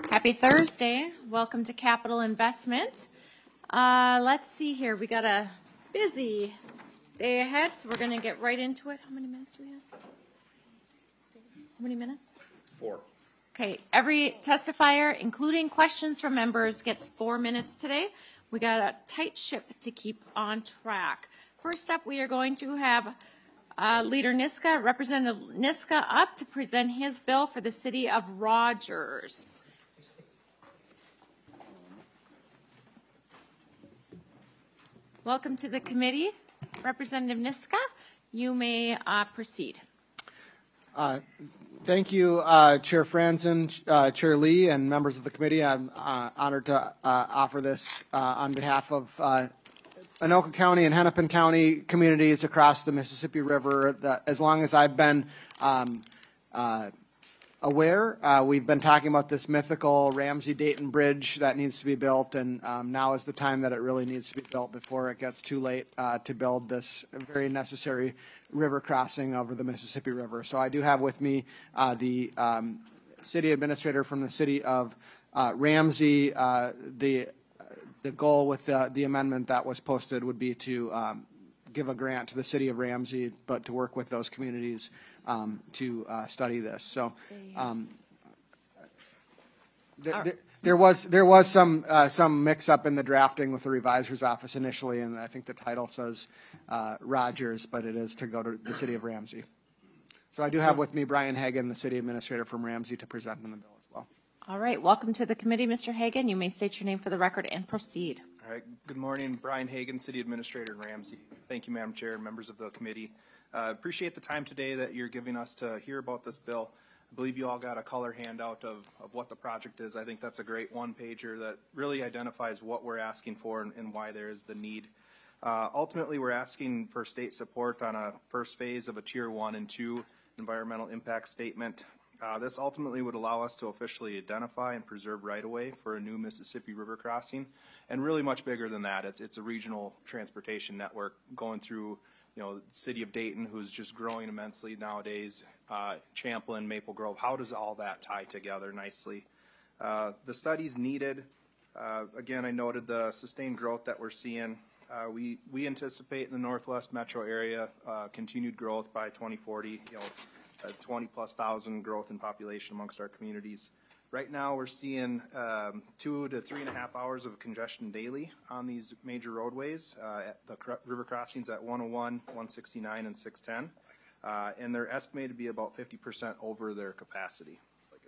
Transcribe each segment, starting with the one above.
Happy Thursday. Welcome to Capital Investment. Let's see here. We got a busy day ahead, so we're going to get right into it. How many minutes do we have? How many minutes? 4. Okay. Every testifier, including questions from members, gets 4 minutes today. We got a tight ship to keep on track. First up, we are going to have Leader Niska, Representative Niska, up to present his bill for the City of Rogers. Welcome to the committee. Representative Niska, you may proceed. Thank you, Chair Franzen, Chair Lee, and members of the committee. I'm honored to offer this on behalf of Anoka County and Hennepin County communities across the Mississippi River. As long as I've been aware, we've been talking about this mythical Ramsey-Dayton Bridge that needs to be built, and now is the time that it really needs to be built before it gets too late to build this very necessary river crossing over the Mississippi River. So I do have with me the city administrator from the city of Ramsey. The goal with the amendment that was posted would be to give a grant to the city of Ramsey, but to work with those communities to study this. So there was some mix-up in the drafting with the reviser's office initially, and I think the title says Rogers, but it is to go to the city of Ramsey. So I do have with me Brian Hagan, the city administrator from Ramsey, to present on the bill as well. All right. Welcome to the committee, Mr. Hagan. You may state your name for the record and proceed. All right. Good morning. Brian Hagan, City Administrator in Ramsey. Thank you, Madam Chair and members of the committee. Appreciate the time today that you're giving us to hear about this bill. I believe you all got a color handout of what the project is. I think that's a great one-pager that really identifies what we're asking for and why there is the need. Ultimately, we're asking for state support on a first phase of a Tier 1 and 2 environmental impact statement. This ultimately would allow us to officially identify and preserve right-of-way for a new Mississippi River crossing, and really much bigger than that. It's a regional transportation network going through, the city of Dayton, who's just growing immensely nowadays, Champlin, Maple Grove. How does all that tie together nicely? The study's needed. Again, I noted the sustained growth that we're seeing. We anticipate in the Northwest metro area continued growth by 2040, 20+ thousand growth in population amongst our communities. Right now we're seeing 2 to 3.5 hours of congestion daily on these major roadways at the river crossings at 101, 169, and 610. And they're estimated to be about 50% over their capacity.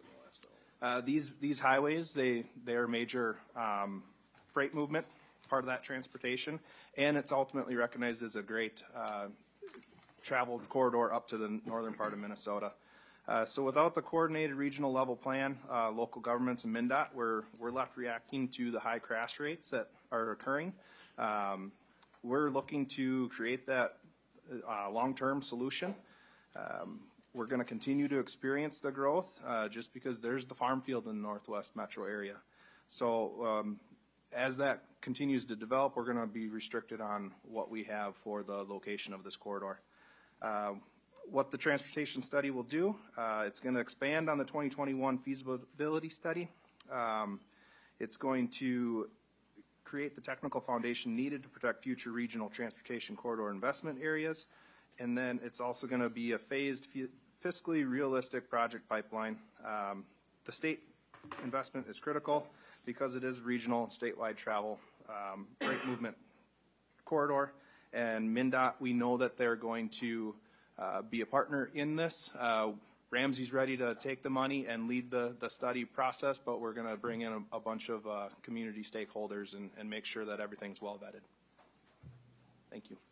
These highways, they are major freight movement, part of that transportation, and it's ultimately recognized as a great traveled corridor up to the northern part of Minnesota. So without the coordinated regional level plan, local governments and MnDOT, we're left reacting to the high crash rates that are occurring. We're looking to create that long-term solution. We're going to continue to experience the growth just because there's the farm field in the Northwest metro area. So as that continues to develop, we're going to be restricted on what we have for the location of this corridor. What the transportation study will do, it's going to expand on the 2021 feasibility study. It's going to create the technical foundation needed to protect future regional transportation corridor investment areas. And then it's also going to be a phased, fiscally realistic project pipeline. The state investment is critical because it is regional and statewide travel, freight movement corridor. And MnDOT, we know that they're going to be a partner in this. Ramsey's ready to take the money and lead the study process, but we're going to bring in a bunch of community stakeholders and make sure that everything's well vetted. Thank you.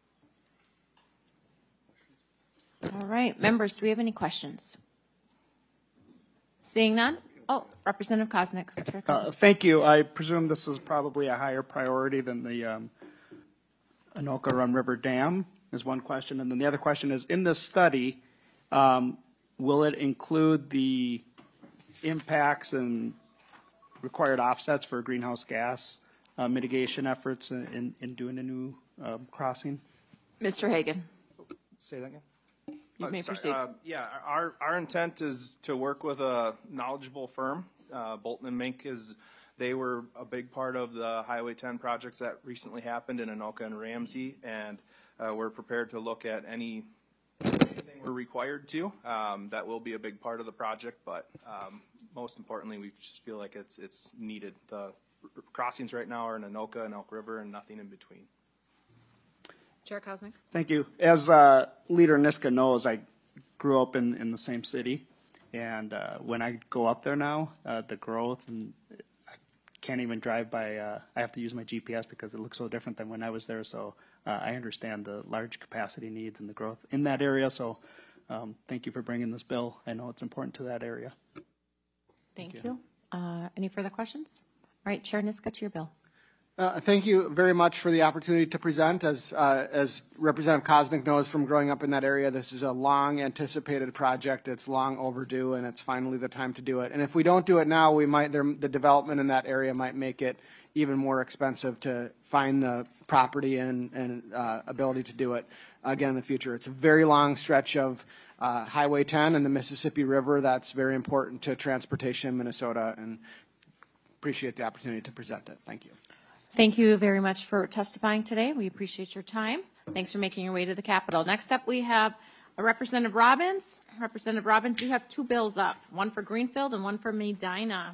All right. Members, do we have any questions? Seeing none? Oh, Representative Koznick. Thank you. I presume this is probably a higher priority than the Anoka Run River Dam is one question. And then the other question is, in this study, will it include the impacts and required offsets for greenhouse gas mitigation efforts in doing a new crossing? Mr. Hagan. Say that again? You may proceed. Yeah, our intent is to work with a knowledgeable firm Bolton and Mink they were a big part of the Highway 10 projects that recently happened in Anoka and Ramsey, and we're prepared to look at anything we're required to. That will be a big part of the project, but most importantly, we just feel like it's needed. The crossings right now are in Anoka and Elk River and nothing in between. Chair Kosnick. Thank you. As Leader Niska knows, I grew up in the same city, and when I go up there now, the growth, and I can't even drive by, I have to use my GPS because it looks so different than when I was there, so I understand the large capacity needs and the growth in that area, so thank you for bringing this bill. I know it's important to that area. Thank you. Any further questions? All right, Chair Niska, to your bill. Thank you very much for the opportunity to present. As Representative Kosnick knows from growing up in that area, this is a long anticipated project. It's long overdue, and it's finally the time to do it. And if we don't do it now, the development in that area might make it even more expensive to find the property and ability to do it again in the future. It's a very long stretch of Highway 10 and the Mississippi River that's very important to transportation in Minnesota, and appreciate the opportunity to present it. Thank you. Thank you very much for testifying today. We appreciate your time. Thanks for making your way to the Capitol. Next up, we have Representative Robbins. Representative Robbins, you have two bills up, one for Greenfield and one for Medina.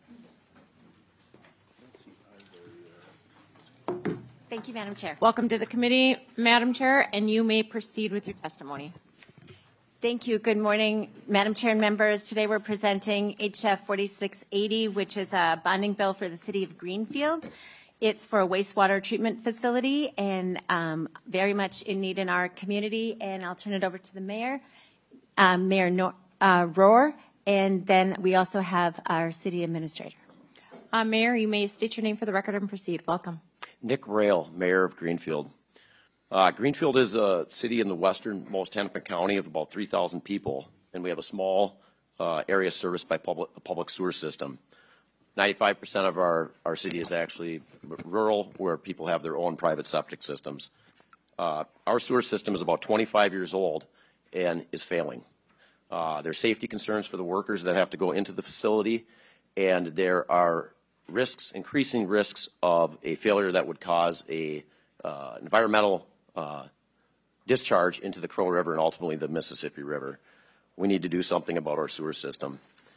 Thank you, Madam Chair. Welcome to the committee, Madam Chair, and you may proceed with your testimony. Thank you. Good morning, Madam Chair and members. Today we're presenting HF 4680, which is a bonding bill for the city of Greenfield. It's for a wastewater treatment facility and very much in need in our community. And I'll turn it over to the mayor, Mayor Rohr, and then we also have our city administrator. Mayor, you may state your name for the record and proceed. Welcome. Nick Rail, Mayor of Greenfield. Greenfield is a city in the westernmost Hennepin County of about 3,000 people, and we have a small area serviced by a public sewer system. 95% of our city is actually rural, where people have their own private septic systems. Our sewer system is about 25 years old and is failing. There's safety concerns for the workers that have to go into the facility, and there are increasing risks of a failure that would cause a environmental discharge into the Crow River and ultimately the Mississippi River. We need to do something about our sewer system.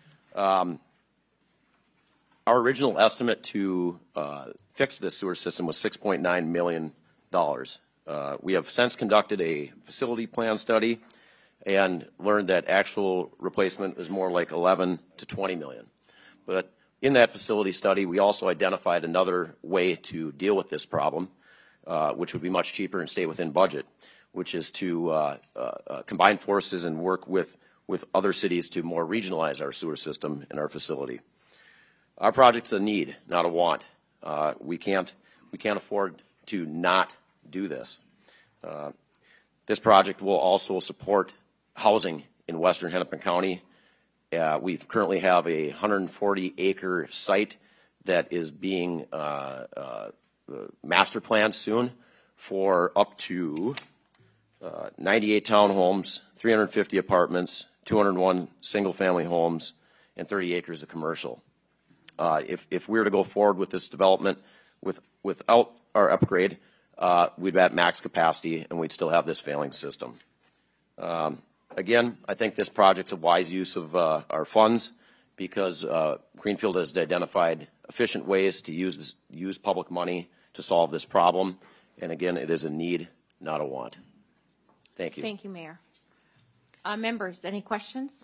Our original estimate to fix this sewer system was $6.9 million. We have since conducted a facility plan study and learned that actual replacement is more like 11 to 20 million. But in that facility study, we also identified another way to deal with this problem, which would be much cheaper and stay within budget, which is to combine forces and work with other cities to more regionalize our sewer system in our facility. Our project's a need, not a want. We can't afford to not do this. This project will also support housing in western Hennepin County. We currently have a 140-acre site that is being master planned soon for up to 98 townhomes, 350 apartments, 201 single-family homes, and 30 acres of commercial. If we were to go forward with this development without our upgrade, we'd be at max capacity and we'd still have this failing system. Again, I think this project's a wise use of our funds because Greenfield has identified efficient ways to use public money to solve this problem. And again, it is a need, not a want. Thank you. Thank you, Mayor. Members, any questions?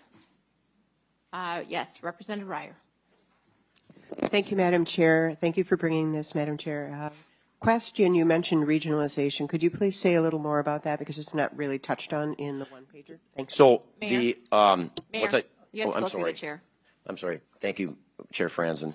Yes, Representative Ryer. Thank you, Madam Chair. Thank you for bringing this, Madam Chair. Question, you mentioned regionalization. Could you please say a little more about that because it's not really touched on in the one-pager? Thanks. So Mayor? the Mayor, what's I, you have to I'm go sorry. through the chair. I'm sorry. Thank you, Chair Franzen.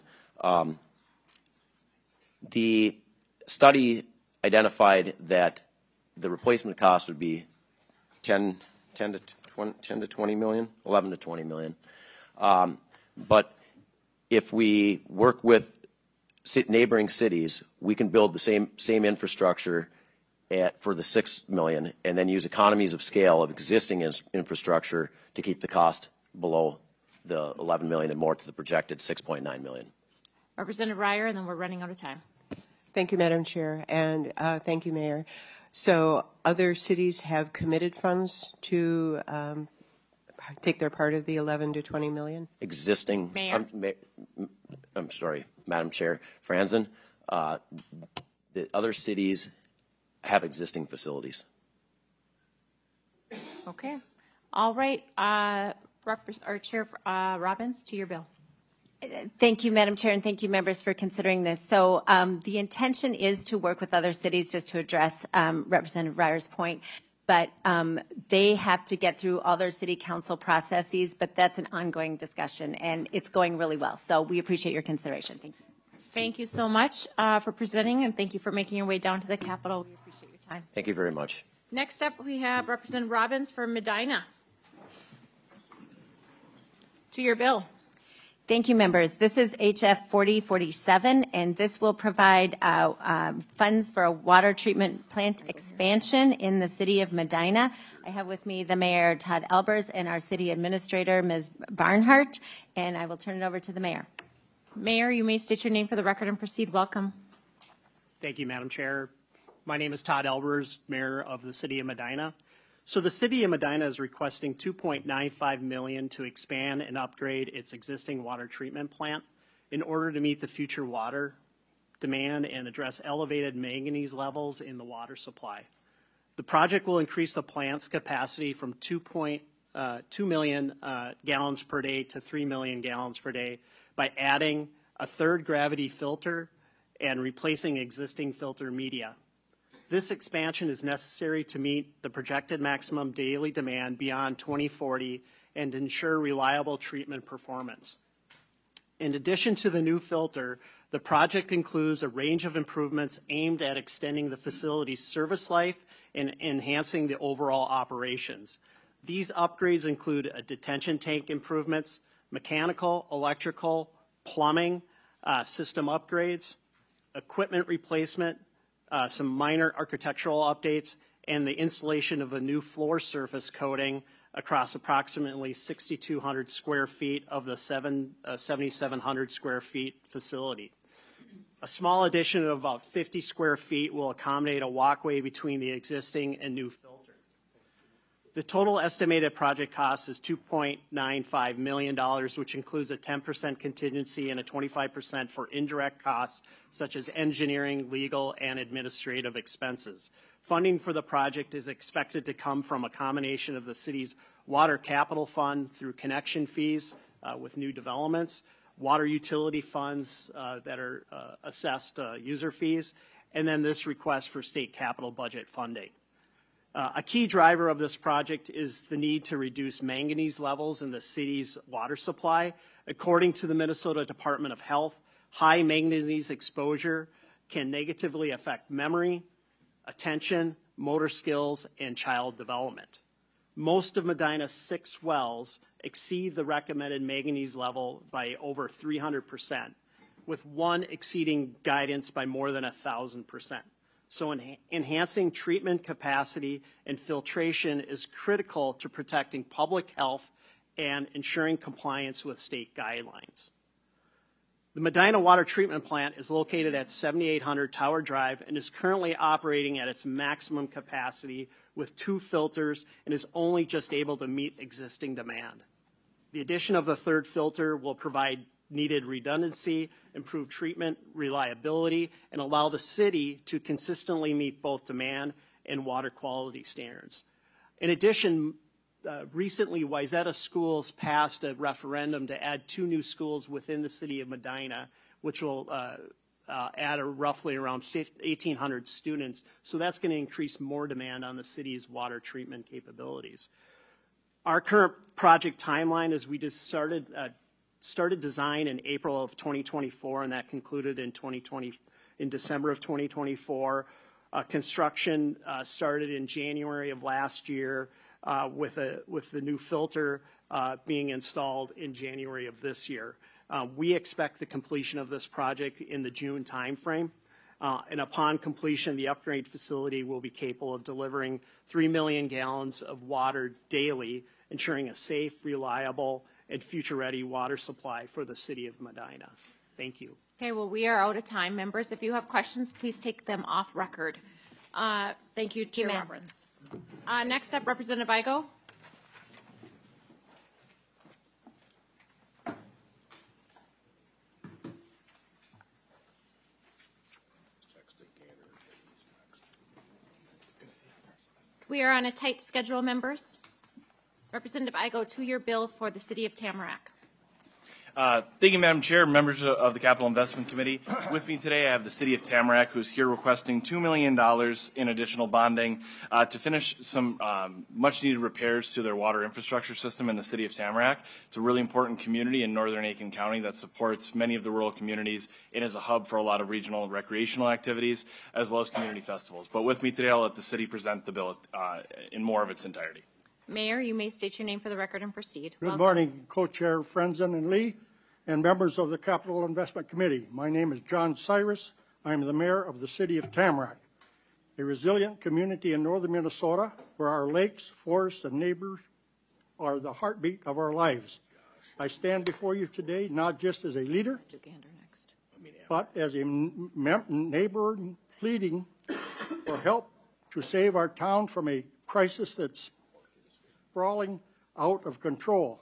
The study identified that the replacement cost would be 10 to 20 million, 11 to 20 million. But if we work with neighboring cities, we can build the same infrastructure for the 6 million and then use economies of scale of existing infrastructure to keep the cost below the 11 million and more to the projected 6.9 million. Representative Ryer, and then we're running out of time. Thank you, Madam Chair, and thank you, Mayor. So other cities have committed funds to take their part of the 11 to 20 million? Existing, Mayor. I'm sorry, Madam Chair, Franzen, the other cities have existing facilities. Okay. All right. Chair Robbins, to your bill. Thank you, Madam Chair, and thank you, members, for considering this. So the intention is to work with other cities, just to address Representative Ryer's point. But they have to get through all their city council processes, but that's an ongoing discussion, and it's going really well. So we appreciate your consideration. Thank you. Thank you so much for presenting, and thank you for making your way down to the Capitol. We appreciate your time. Thank you very much. Next up, we have Representative Robbins for Medina. To your bill. Thank you, members. This is HF 4047, and this will provide funds for a water treatment plant expansion in the city of Medina. I have with me the Mayor, Todd Albers, and our city administrator, Ms. Barnhart, and I will turn it over to the mayor. Mayor, you may state your name for the record and proceed. Welcome. Thank you, Madam Chair. My name is Todd Albers, Mayor of the City of Medina. So the City of Medina is requesting $2.95 million to expand and upgrade its existing water treatment plant in order to meet the future water demand and address elevated manganese levels in the water supply. The project will increase the plant's capacity from 2 million gallons per day to 3 million gallons per day by adding a third gravity filter and replacing existing filter media. This expansion is necessary to meet the projected maximum daily demand beyond 2040 and ensure reliable treatment performance. In addition to the new filter, the project includes a range of improvements aimed at extending the facility's service life and enhancing the overall operations. These upgrades include a detention tank improvements, mechanical, electrical, plumbing, system upgrades, equipment replacement, some minor architectural updates, and the installation of a new floor surface coating across approximately 6,200 square feet of the 7,700 square feet facility. A small addition of about 50 square feet will accommodate a walkway between the existing and new filter. The total estimated project cost is $2.95 million, which includes a 10% contingency and a 25% for indirect costs, such as engineering, legal, and administrative expenses. Funding for the project is expected to come from a combination of the city's water capital fund through connection fees with new developments, water utility funds that are assessed user fees, and then this request for state capital budget funding. A key driver of this project is the need to reduce manganese levels in the city's water supply. According to the Minnesota Department of Health, high manganese exposure can negatively affect memory, attention, motor skills, and child development. Most of Medina's 6 wells exceed the recommended manganese level by over 300%, with one exceeding guidance by more than 1,000%. So enhancing treatment capacity and filtration is critical to protecting public health and ensuring compliance with state guidelines. The Medina Water Treatment Plant is located at 7800 Tower Drive and is currently operating at its maximum capacity with 2 filters and is only just able to meet existing demand. The addition of the third filter will provide needed redundancy, improve treatment reliability, and allow the city to consistently meet both demand and water quality standards. In addition, recently Wayzata Schools passed a referendum to add 2 new schools within the city of Medina, which will add roughly around 1,800 students. So that's going to increase more demand on the city's water treatment capabilities. Our current project timeline is we just started design in April of 2024, and that concluded in December of 2024. Construction started in January of last year, with the new filter being installed in January of this year. We expect the completion of this project in the June timeframe, and upon completion, the upgrade facility will be capable of delivering 3 million gallons of water daily, ensuring a safe, reliable, and future-ready water supply for the city of Medina. Thank you. Okay, well, we are out of time. Members, if you have questions, please take them off record. Thank you, Chair Roberts. Next up, Representative Igo. We are on a tight schedule, members. Representative Igo, to-year bill for the city of Tamarack. Thank you, Madam Chair, members of the Capital Investment Committee. With me today, I have the City of Tamarack, who's here requesting $2 million in additional bonding to finish some much-needed repairs to their water infrastructure system in the City of Tamarack. It's a really important community in northern Aitkin County that supports many of the rural communities and is a hub for a lot of regional recreational activities, as well as community festivals. But with me today, I'll let the city present the bill in more of its entirety. Mayor, you may state your name for the record and proceed. Good morning, Co-Chair Frenzen and Lee, and members of the Capital Investment Committee. My name is John Cyrus. I am the mayor of the city of Tamarack, a resilient community in northern Minnesota where our lakes, forests, and neighbors are the heartbeat of our lives. I stand before you today not just as a leader, but as a neighbor pleading for help to save our town from a crisis that's spiraling out of control.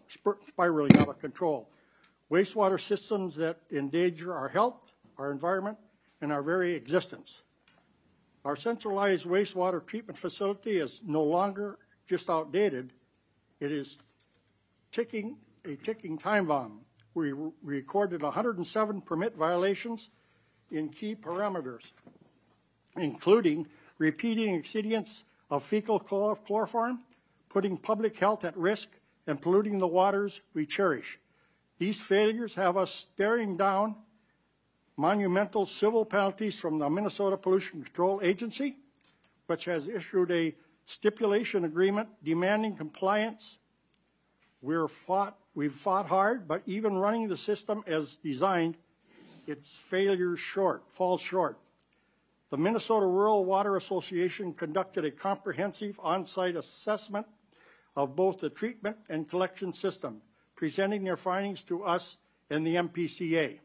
Wastewater systems that endanger our health, our environment, and our very existence. Our centralized wastewater treatment facility is no longer just outdated. It is a ticking time bomb. We recorded 107 permit violations in key parameters, including repeating exceedance of fecal chloroform, putting public health at risk, and polluting the waters we cherish. These failures have us staring down monumental civil penalties from the Minnesota Pollution Control Agency, which has issued a stipulation agreement demanding compliance. We've fought hard, but even running the system as designed, its failures falls short. The Minnesota Rural Water Association conducted a comprehensive on-site assessment of both the treatment and collection system, presenting their findings to us and the MPCA.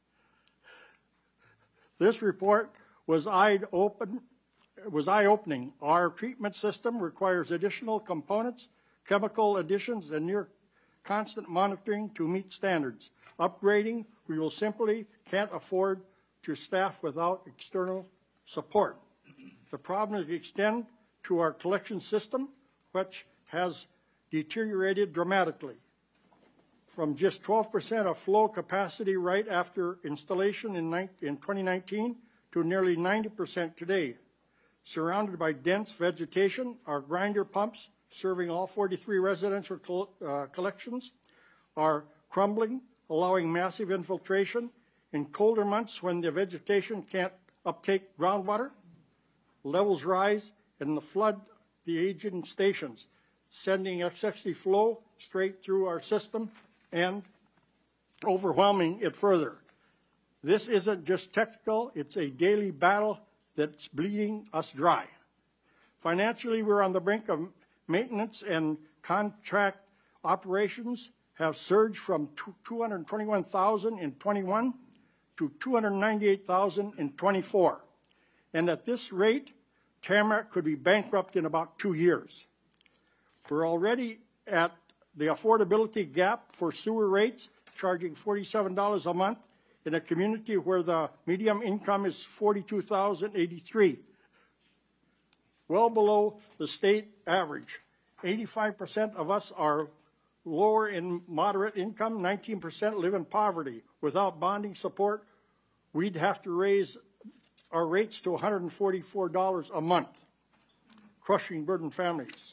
This report was eye-opening. Our treatment system requires additional components, chemical additions, and near constant monitoring to meet standards. Upgrading, we will simply can't afford to staff without external support. The problems extend to our collection system, which has deteriorated dramatically. From just 12% of flow capacity right after installation in 2019 to nearly 90% today. Surrounded by dense vegetation, our grinder pumps serving all 43 residential collections are crumbling, allowing massive infiltration. In colder months when the vegetation can't uptake groundwater, levels rise and flood the aging stations, sending excessive flow straight through our system and overwhelming it further. This isn't just technical, it's a daily battle that's bleeding us dry. Financially, we're on the brink of maintenance, and contract operations have surged from $221,000 in 21 to $298,000 in 24. And at this rate, Tamarack could be bankrupt in about 2 years. We're already at the affordability gap for sewer rates, charging $47 a month in a community where the median income is $42,083, well below the state average. 85% of us are lower in moderate income, 19% live in poverty. Without bonding support, we'd have to raise our rates to $144 a month, crushing burdened families.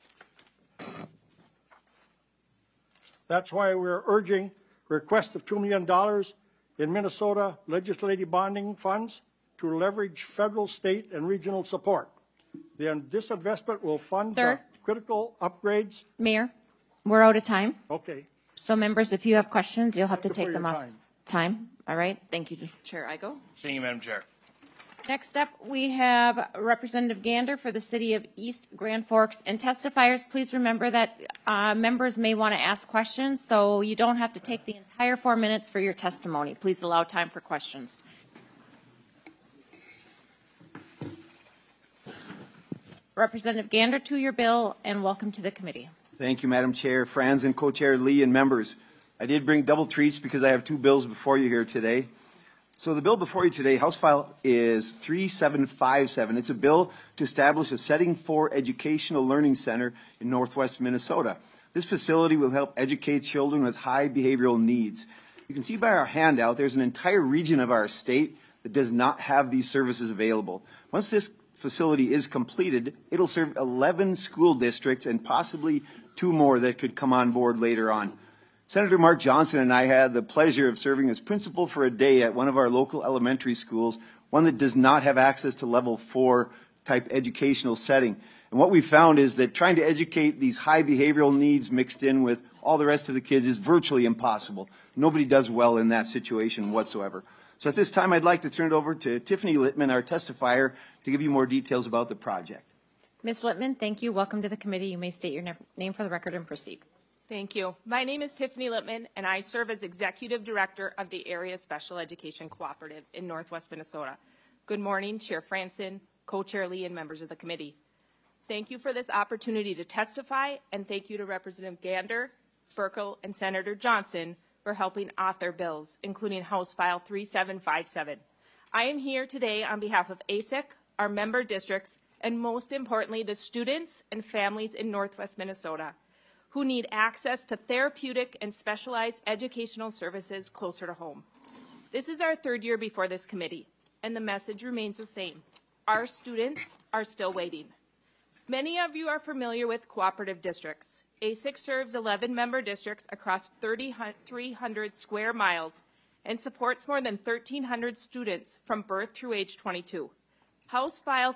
That's why we're urging request of $2 million in Minnesota legislative bonding funds to leverage federal, state, and regional support. Then this investment will fund the critical upgrades. Mayor, we're out of time. Okay. So members, if you have questions, you'll have to take them off. Time. All right. Thank you, Chair Igo. Thank you, Madam Chair. Next up, we have Representative Gander for the City of East Grand Forks. And testifiers, please remember that members may want to ask questions, so you don't have to take the entire 4 minutes for your testimony. Please allow time for questions. Representative Gander, to your bill, and welcome to the committee. Thank you, Madam Chair, Franz and Co-Chair Lee and members. I did bring double treats because I have two bills before you here today. So the bill before you today, House File is 3757. It's a bill to establish a Setting 4 Educational Learning Center in Northwest Minnesota. This facility will help educate children with high behavioral needs. You can see by our handout, there's an entire region of our state that does not have these services available. Once this facility is completed, it'll serve 11 school districts and possibly 2 more that could come on board later on. Senator Mark Johnson and I had the pleasure of serving as principal for a day at one of our local elementary schools, one that does not have access to level 4 type educational setting. And what we found is that trying to educate these high behavioral needs mixed in with all the rest of the kids is virtually impossible. Nobody does well in that situation whatsoever. So at this time, I'd like to turn it over to Tiffany Littman, our testifier, to give you more details about the project. Ms. Littman, thank you. Welcome to the committee. You may state your name for the record and proceed. Thank you. My name is Tiffany Littman, and I serve as Executive Director of the Area Special Education Cooperative in Northwest Minnesota. Good morning, Chair Franson, Co-Chair Lee, and members of the committee. Thank you for this opportunity to testify, and thank you to Representative Gander, Burkle, and Senator Johnson for helping author bills, including House File 3757. I am here today on behalf of ASIC, our member districts, and most importantly, the students and families in Northwest Minnesota who need access to therapeutic and specialized educational services closer to home. This is our 3rd year before this committee, and the message remains the same. Our students are still waiting. Many of you are familiar with cooperative districts. ASIC serves 11 member districts across 3,300 square miles and supports more than 1,300 students from birth through age 22. House File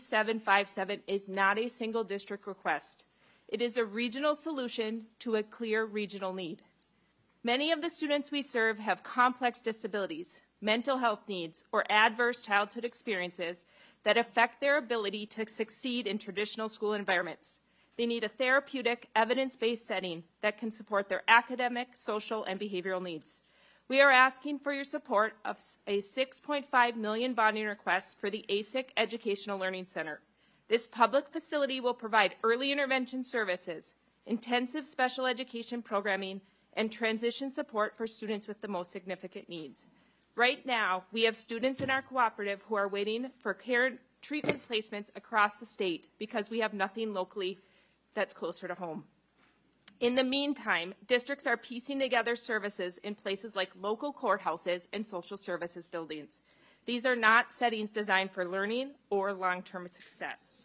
3757 is not a single district request. It is a regional solution to a clear regional need. Many of the students we serve have complex disabilities, mental health needs, or adverse childhood experiences that affect their ability to succeed in traditional school environments. They need a therapeutic, evidence-based setting that can support their academic, social, and behavioral needs. We are asking for your support of a $6.5 million bonding request for the ASIC Educational Learning Center. This public facility will provide early intervention services, intensive special education programming, and transition support for students with the most significant needs. Right now, we have students in our cooperative who are waiting for care treatment placements across the state because we have nothing locally that's closer to home. In the meantime, districts are piecing together services in places like local courthouses and social services buildings. These are not settings designed for learning or long-term success.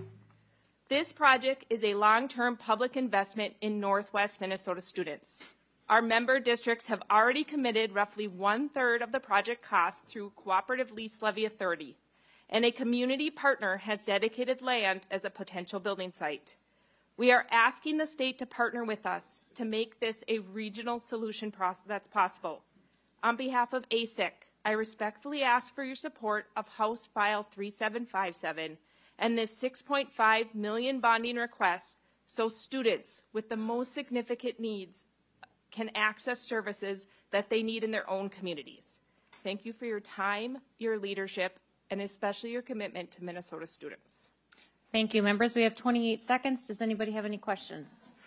This project is a long-term public investment in Northwest Minnesota students. Our member districts have already committed roughly 1/3 of the project cost through Cooperative Lease Levy Authority, and a community partner has dedicated land as a potential building site. We are asking the state to partner with us to make this a regional solution that's possible. On behalf of ASIC, I respectfully ask for your support of House File 3757 and this $6.5 million bonding request so students with the most significant needs can access services that they need in their own communities. Thank you for your time, your leadership, and especially your commitment to Minnesota students. Thank you, members. We have 28 seconds. Does anybody have any questions?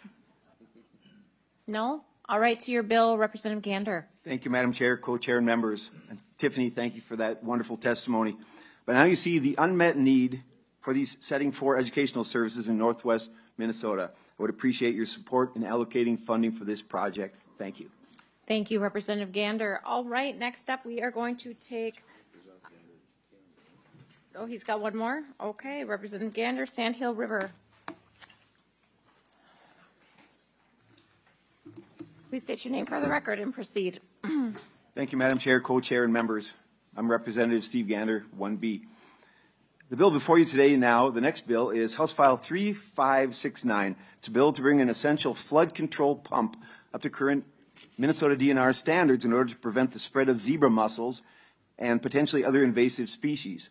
No? All right, to your bill, Representative Gander. Thank you, Madam Chair, Co-Chair, and members. And Tiffany, thank you for that wonderful testimony. But now you see the unmet need for these Setting 4 educational services in Northwest Minnesota. I would appreciate your support in allocating funding for this project. Thank you. Thank you, Representative Gander. All right, next up we are going to take... Oh, he's got one more? Okay, Representative Gander, Sandhill River. Please state your name for the record and proceed. Thank you, Madam Chair, Co-Chair, and members. I'm Representative Steve Gander, 1B. The bill before you today now, the next bill, is House File 3569. It's a bill to bring an essential flood control pump up to current Minnesota DNR standards in order to prevent the spread of zebra mussels and potentially other invasive species.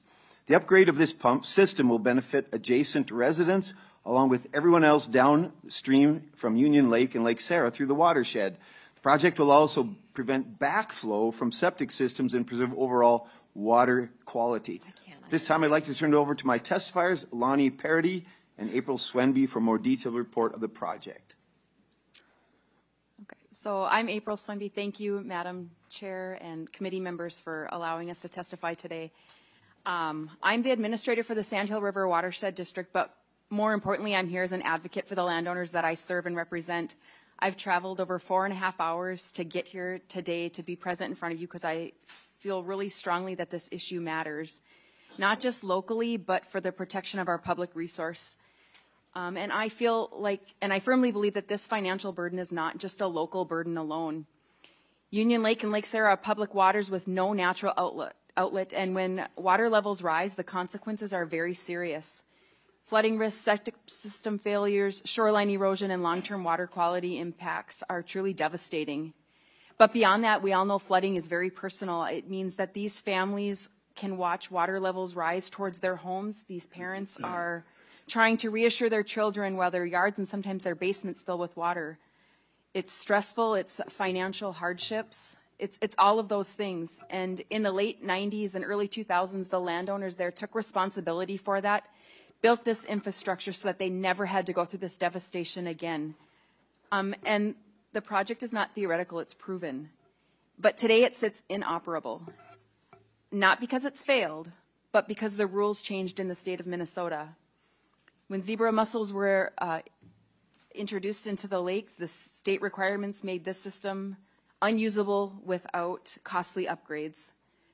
The upgrade of this pump system will benefit adjacent residents along with everyone else downstream from Union Lake and Lake Sarah through the watershed. The project will also prevent backflow from septic systems and preserve overall water quality. At this time, I'd like to turn it over to my testifiers, Lonnie Parody and April Swenby, for a more detailed report of the project. Okay, so I'm April Swenby. Thank you, Madam Chair and committee members, for allowing us to testify today. I'm the administrator for the Sandhill River Watershed District, but more importantly, I'm here as an advocate for the landowners that I serve and represent. I've traveled over 4.5 hours to get here today to be present in front of you because I feel really strongly that this issue matters, not just locally, but for the protection of our public resource. And I feel like, and I firmly believe that this financial burden is not just a local burden alone. Union Lake and Lake Sarah are public waters with no natural outlet, and when water levels rise, the consequences are very serious. Flooding risks, septic system failures, shoreline erosion, and long-term water quality impacts are truly devastating. But beyond that, we all know flooding is very personal. It means that these families can watch water levels rise towards their homes. These parents are trying to reassure their children while their yards and sometimes their basements fill with water. It's stressful, it's financial hardships, it's all of those things. And in the late 90s and early 2000s, the landowners there took responsibility for that, built this infrastructure so that they never had to go through this devastation again. And the project is not theoretical, it's proven. But today it sits inoperable. Not because it's failed, but because the rules changed in the state of Minnesota. When zebra mussels were introduced into the lakes, the state requirements made this system unusable without costly upgrades.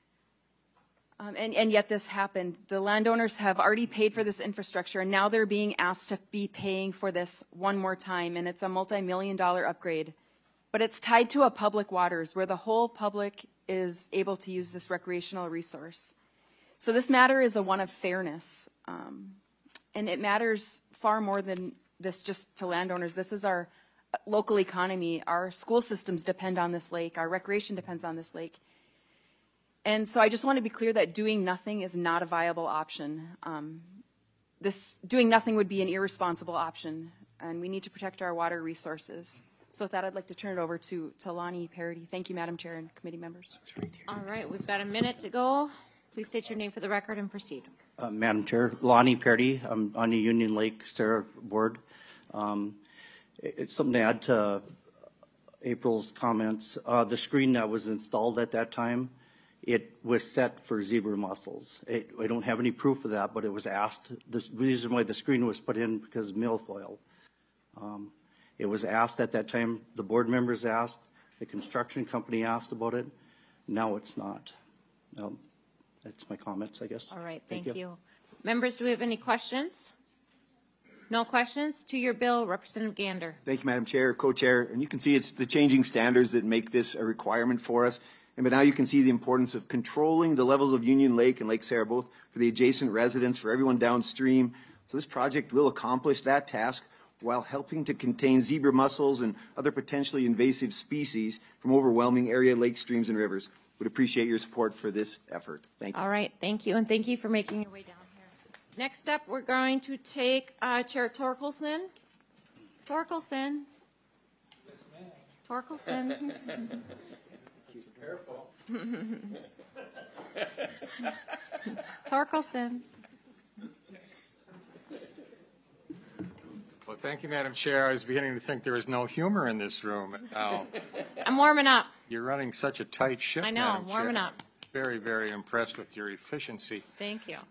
And yet this happened. The landowners have already paid for this infrastructure, and now they're being asked to be paying for this one more time, and it's a multi-million-dollar upgrade. But it's tied to a public waters where the whole public is able to use this recreational resource. So this matter is a one of fairness, and it matters far more than this just to landowners. This is our local economy. Our school systems depend on this lake. Our recreation depends on this lake. And so I just want to be clear that doing nothing is not a viable option. Doing nothing would be an irresponsible option, and we need to protect our water resources. So with that, I'd like to turn it over to Lonnie Parody. Thank you, Madam Chair and committee members. All right, we've got a minute to go. Please state your name for the record and proceed. Madam Chair, Lonnie Parody. I'm on the Union Lake Sarah board. It's something to add to April's comments. The screen that was installed at that time, it was set for zebra mussels. I don't have any proof of that, but it was asked. The reason why the screen was put in because of milfoil. It was asked at that time. The board members asked. The construction company asked about it. Now it's not. That's my comments, I guess. All right, thank you. Members, do we have any questions? No questions? To your bill, Representative Gander. Thank you, Madam Chair, Co-Chair. And you can see it's the changing standards that make this a requirement for us. But now you can see the importance of controlling the levels of Union Lake and Lake Sarah, both for the adjacent residents, for everyone downstream. So this project will accomplish that task while helping to contain zebra mussels and other potentially invasive species from overwhelming area lake streams and rivers. Would appreciate your support for this effort. Thank you. All right, thank you, and thank you for making your way down here. Next up, we're going to take Chair Torkelson. Torkelson. Torkelson. Torkelson. Well, thank you, Madam Chair. I was beginning to think there was no humor in this room. I'm warming up. You're running such a tight ship, I know, Madam I'm warming Chair. up. Very, very impressed with your efficiency. Thank you.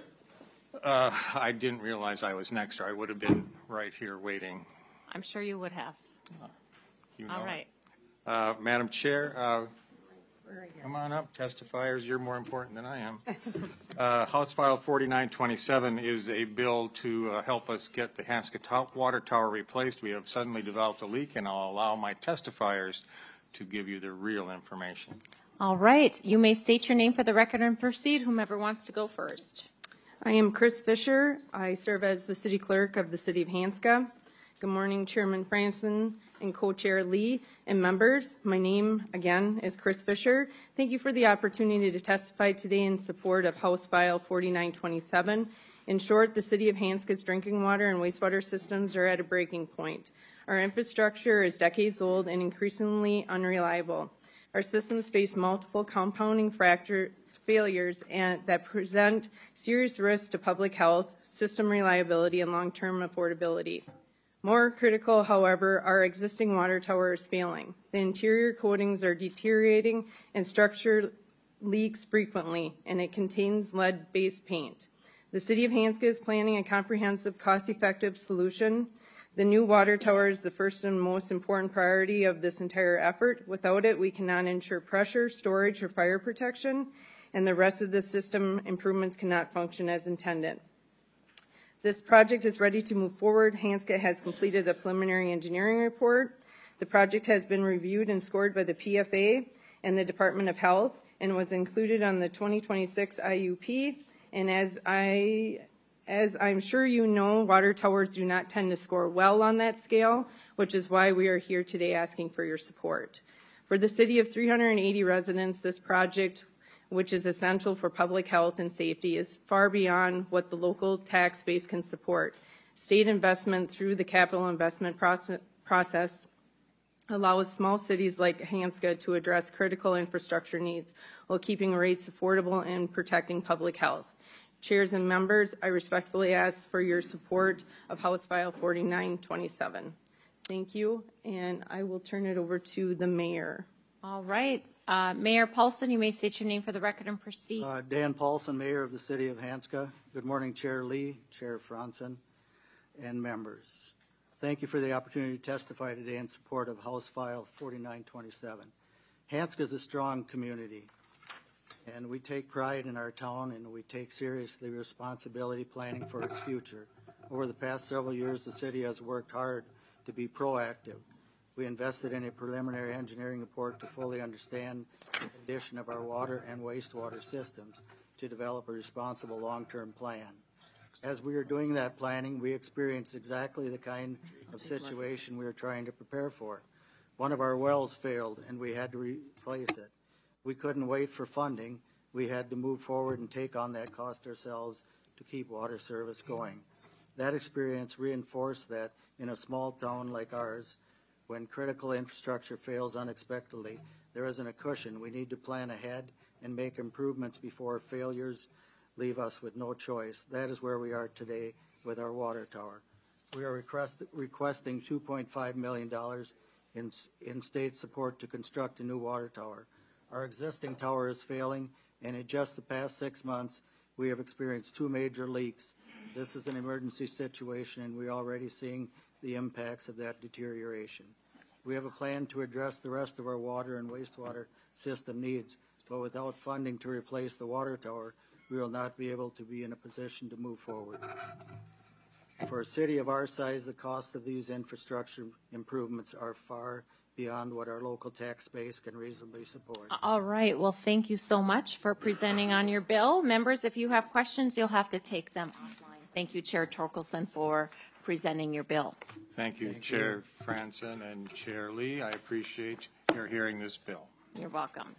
I didn't realize I was next, or I would have been right here waiting. I'm sure you would have. You know All right. it. Madam Chair, come on up, testifiers. You're more important than I am. House File 4927 is a bill to help us get the Haskell Water Tower replaced. We have suddenly developed a leak, and I'll allow my testifiers to give you the real information. All right. You may state your name for the record and proceed, whomever wants to go first. I am Chris Fisher. I serve as the city clerk of the city of Hansca. Good morning, Chairman Franson and Co-Chair Lee and members. My name, again, is Chris Fisher. Thank you for the opportunity to testify today in support of House File 4927. In short, the City of Hanska's drinking water and wastewater systems are at a breaking point. Our infrastructure is decades old and increasingly unreliable. Our systems face multiple compounding failures that present serious risks to public health, system reliability, and long-term affordability. More critical, however, our existing water tower is failing. The interior coatings are deteriorating and structure leaks frequently, and it contains lead-based paint. The City of Hanska is planning a comprehensive, cost-effective solution. The new water tower is the first and most important priority of this entire effort. Without it, we cannot ensure pressure, storage, or fire protection, and the rest of the system improvements cannot function as intended. This project is ready to move forward. Hanska has completed a preliminary engineering report. The project has been reviewed and scored by the PFA and the Department of Health and was included on the 2026 IUP. And as I'm sure you know, water towers do not tend to score well on that scale, which is why we are here today asking for your support. For the city of 380 residents, this project, which is essential for public health and safety, is far beyond what the local tax base can support. State investment through the capital investment process allows small cities like Hanska to address critical infrastructure needs while keeping rates affordable and protecting public health. Chairs and members, I respectfully ask for your support of House File 4927. Thank you, and I will turn it over to the mayor. All right. Mayor Paulson, you may state your name for the record and proceed. Dan Paulson, Mayor of the City of Hanska. Good morning, Chair Lee, Chair Franson, and members. Thank you for the opportunity to testify today in support of House File 4927. Hanska is a strong community, and we take pride in our town, and we take seriously responsibility planning for its future. Over the past several years, the city has worked hard to be proactive. We invested in a preliminary engineering report to fully understand the condition of our water and wastewater systems to develop a responsible long-term plan. As we were doing that planning, we experienced exactly the kind of situation we were trying to prepare for. One of our wells failed, and we had to replace it. We couldn't wait for funding. We had to move forward and take on that cost ourselves to keep water service going. That experience reinforced that in a small town like ours, when critical infrastructure fails unexpectedly, there isn't a cushion. We need to plan ahead and make improvements before failures leave us with no choice. That is where we are today with our water tower. We are requesting $2.5 million in state support to construct a new water tower. Our existing tower is failing, and in just the past 6 months, we have experienced 2 major leaks. This is an emergency situation, and we're already seeing the impacts of that deterioration. We have a plan to address the rest of our water and wastewater system needs, but without funding to replace the water tower, we will not be able to be in a position to move forward. For a city of our size, the cost of these infrastructure improvements are far beyond what our local tax base can reasonably support. All right. Well, thank you so much for presenting on your bill. Members, if you have questions, you'll have to take them offline. Thank you, Chair Torkelson, for presenting your bill. Thank you, Chair Franson and Chair Lee. I appreciate your hearing this bill. You're welcome.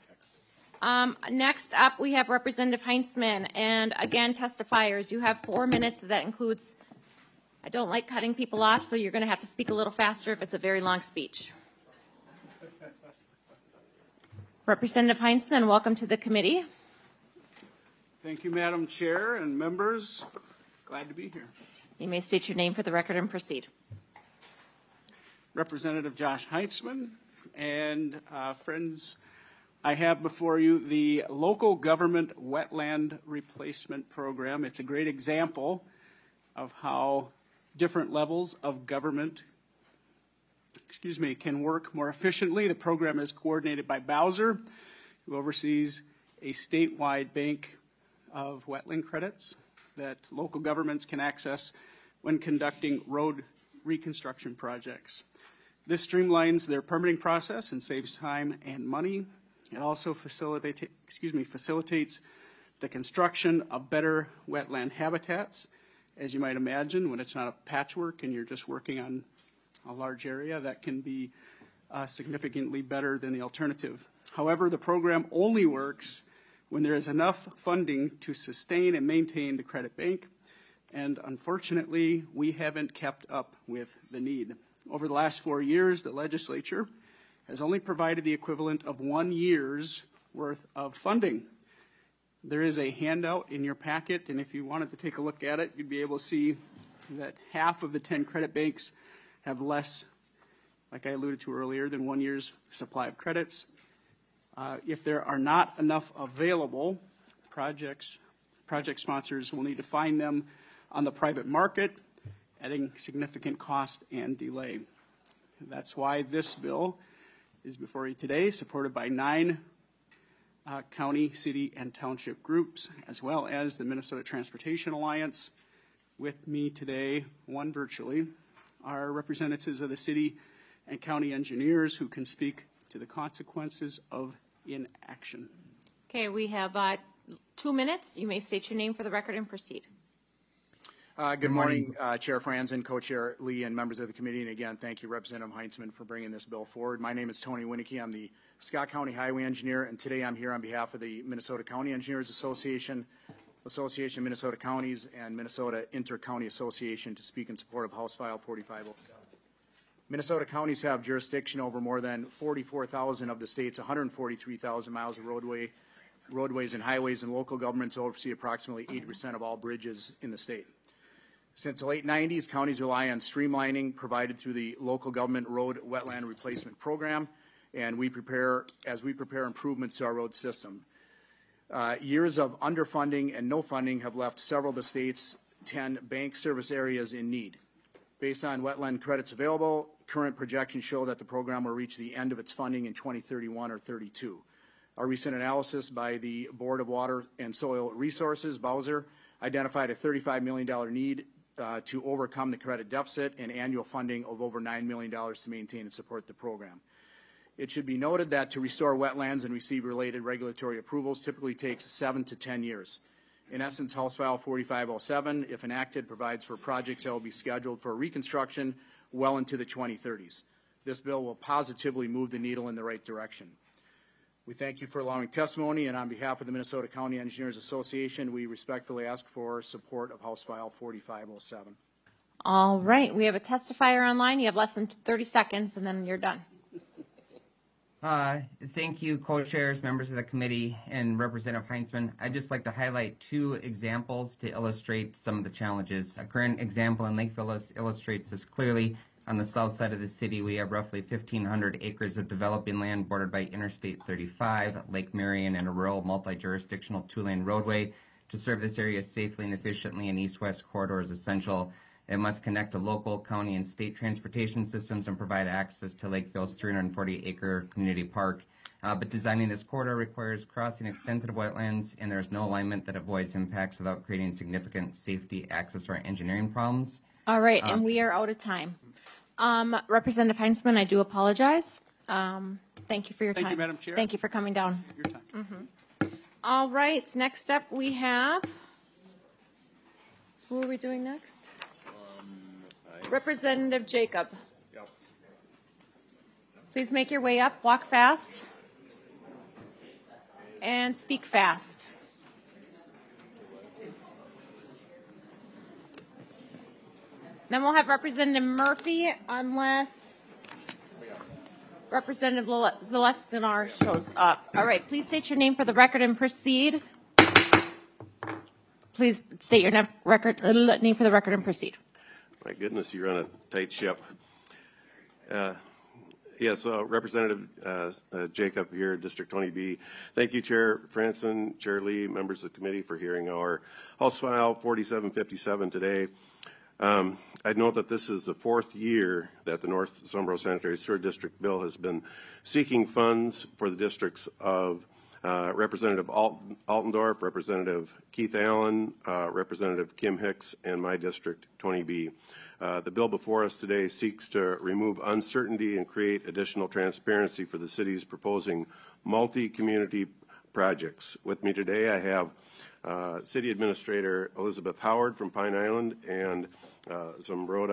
Next up, we have Representative Heinzman. And again, testifiers, you have 4 minutes. That includes, I don't like cutting people off, so you're going to have to speak a little faster if it's a very long speech. Representative Heinzman, welcome to the committee. Thank you, Madam Chair and members. Glad to be here. You may state your name for the record and proceed. Representative Josh Heinzman and friends, I have before you the Local Government Wetland Replacement Program. It's a great example of how different levels of government can work more efficiently. The program is coordinated by Bowser, who oversees a statewide bank of wetland credits that local governments can access when conducting road reconstruction projects. This streamlines their permitting process and saves time and money. It also facilitates the construction of better wetland habitats. As you might imagine, when it's not a patchwork and you're just working on a large area that can be significantly better than the alternative. However, the program only works when there is enough funding to sustain and maintain the credit bank, and unfortunately, we haven't kept up with the need. Over the last 4 years, the legislature has only provided the equivalent of 1 year's worth of funding. There is a handout in your packet, and if you wanted to take a look at it, you'd be able to see that half of the 10 credit banks have less, like I alluded to earlier, than 1 year's supply of credits. If there are not enough available, project sponsors will need to find them on the private market, adding significant cost and delay. That's why this bill is before you today, supported by 9 county, city, and township groups, as well as the Minnesota Transportation Alliance. With me today, one virtually, are representatives of the city and county engineers who can speak to the consequences of inaction. Okay, we have 2 minutes. You may state your name for the record and proceed. Good morning, Chair Franzen, Co-Chair Lee, and members of the committee. And again, thank you, Representative Heinzman, for bringing this bill forward. My name is Tony Winicky. I'm the Scott County Highway Engineer, and today I'm here on behalf of the Minnesota County Engineers Association, Association of Minnesota Counties, and Minnesota Inter-County Association to speak in support of House File 4507. Minnesota counties have jurisdiction over more than 44,000 of the state's 143,000 miles of roadways and highways, and local governments oversee approximately 80% of all bridges in the state. Since the late 90s, counties rely on streamlining provided through the Local Government Road Wetland Replacement Program, and as we prepare improvements to our road system. Years of underfunding and no funding have left several of the state's 10 bank service areas in need. Based on wetland credits available, current projections show that the program will reach the end of its funding in 2031 or 32. Our recent analysis by the Board of Water and Soil Resources, Bowser, identified a $35 million need to overcome the credit deficit and annual funding of over $9 million to maintain and support the program. It should be noted that to restore wetlands and receive related regulatory approvals typically takes 7 to 10 years. In essence, House File 4507, if enacted, provides for projects that will be scheduled for reconstruction well into the 2030s. This bill will positively move the needle in the right direction. We thank you for allowing testimony, and on behalf of the Minnesota County Engineers Association, we respectfully ask for support of House File 4507. All right, we have a testifier online. You have less than 30 seconds, and then you're done. Thank you, co-chairs, members of the committee, and Representative Heinzman. I'd just like to highlight 2 examples to illustrate some of the challenges. A current example in Lakeville illustrates this clearly. On the south side of the city, we have roughly 1,500 acres of developing land bordered by Interstate 35, Lake Marion, and a rural multi-jurisdictional 2-lane roadway. To serve this area safely and efficiently, an east-west corridor is essential. It must connect to local, county, and state transportation systems and provide access to Lakeville's 340-acre community park. But designing this corridor requires crossing extensive wetlands, and there's no alignment that avoids impacts without creating significant safety, access, or engineering problems. All right, and we are out of time. Representative Heinzman, I do apologize. Thank you for your time. Thank you, Madam Chair. Thank you for coming down. Your time. All right, next up we have, who are we doing next? Representative Jacob. Yep. Please make your way up, walk fast, and speak fast. Then we'll have Representative Murphy, unless Representative Zaleskinar shows up. All right, please state your name for the record and proceed. Please state your name for the record and proceed. My goodness, you're on a tight ship. Yes, Representative Jacob here, District 20B. Thank you, Chair Franzen, Chair Lee, members of the committee for hearing our House File 4757 today. I'd note that this is the 4th year that the North Sunboro Sanitary Sewer District bill has been seeking funds for the districts of Representative Altendorf, Representative Keith Allen, Representative Kim Hicks, and my district, 20B. The bill before us today seeks to remove uncertainty and create additional transparency for the cities proposing multi-community projects. With me today, I have City Administrator Elizabeth Howard from Pine Island and Zumbrota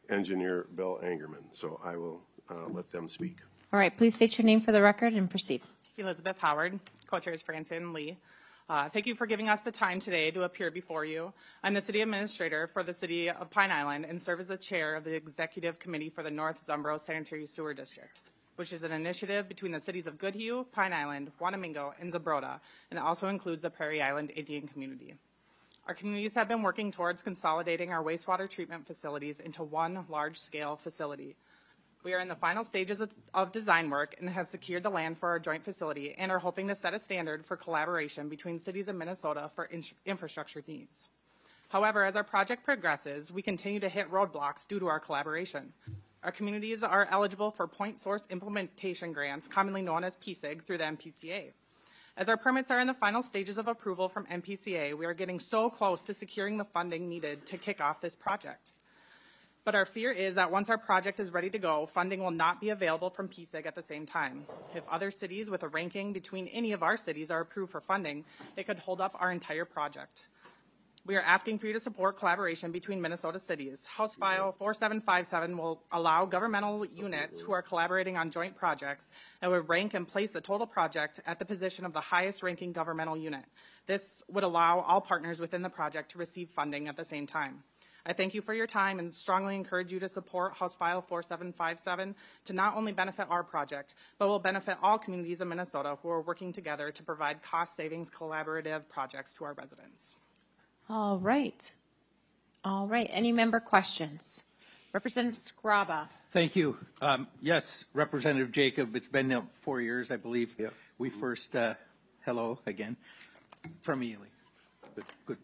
engineer Bill Angerman. So I will let them speak. All right, please state your name for the record and proceed. Elizabeth Howard, co-chairs Franson Lee. Thank you for giving us the time today to appear before you. I'm the city administrator for the city of Pine Island and serve as the chair of the executive committee for the North Zumbro Sanitary Sewer District, which is an initiative between the cities of Goodhue, Pine Island, Wanamingo, and Zumbrota, and it also includes the Prairie Island Indian community. Our communities have been working towards consolidating our wastewater treatment facilities into one large-scale facility. We are in the final stages of design work and have secured the land for our joint facility and are hoping to set a standard for collaboration between cities of Minnesota for infrastructure needs. However, as our project progresses, we continue to hit roadblocks due to our collaboration. Our communities are eligible for point source implementation grants, commonly known as PSIG, through the MPCA. As our permits are in the final stages of approval from MPCA, we are getting so close to securing the funding needed to kick off this project. But our fear is that once our project is ready to go, funding will not be available from PSIG at the same time. If other cities with a ranking between any of our cities are approved for funding, it could hold up our entire project. We are asking for you to support collaboration between Minnesota cities. House File 4757 will allow governmental units who are collaborating on joint projects and would rank and place the total project at the position of the highest ranking governmental unit. This would allow all partners within the project to receive funding at the same time. I thank you for your time and strongly encourage you to support House File 4757 to not only benefit our project, but will benefit all communities of Minnesota who are working together to provide cost savings collaborative projects to our residents. All right. All right. Any member questions? Representative Scraba. Thank you. Yes, Representative Jacob, it's been 4 years, I believe. Yep. We first, hello again, from Ely. Good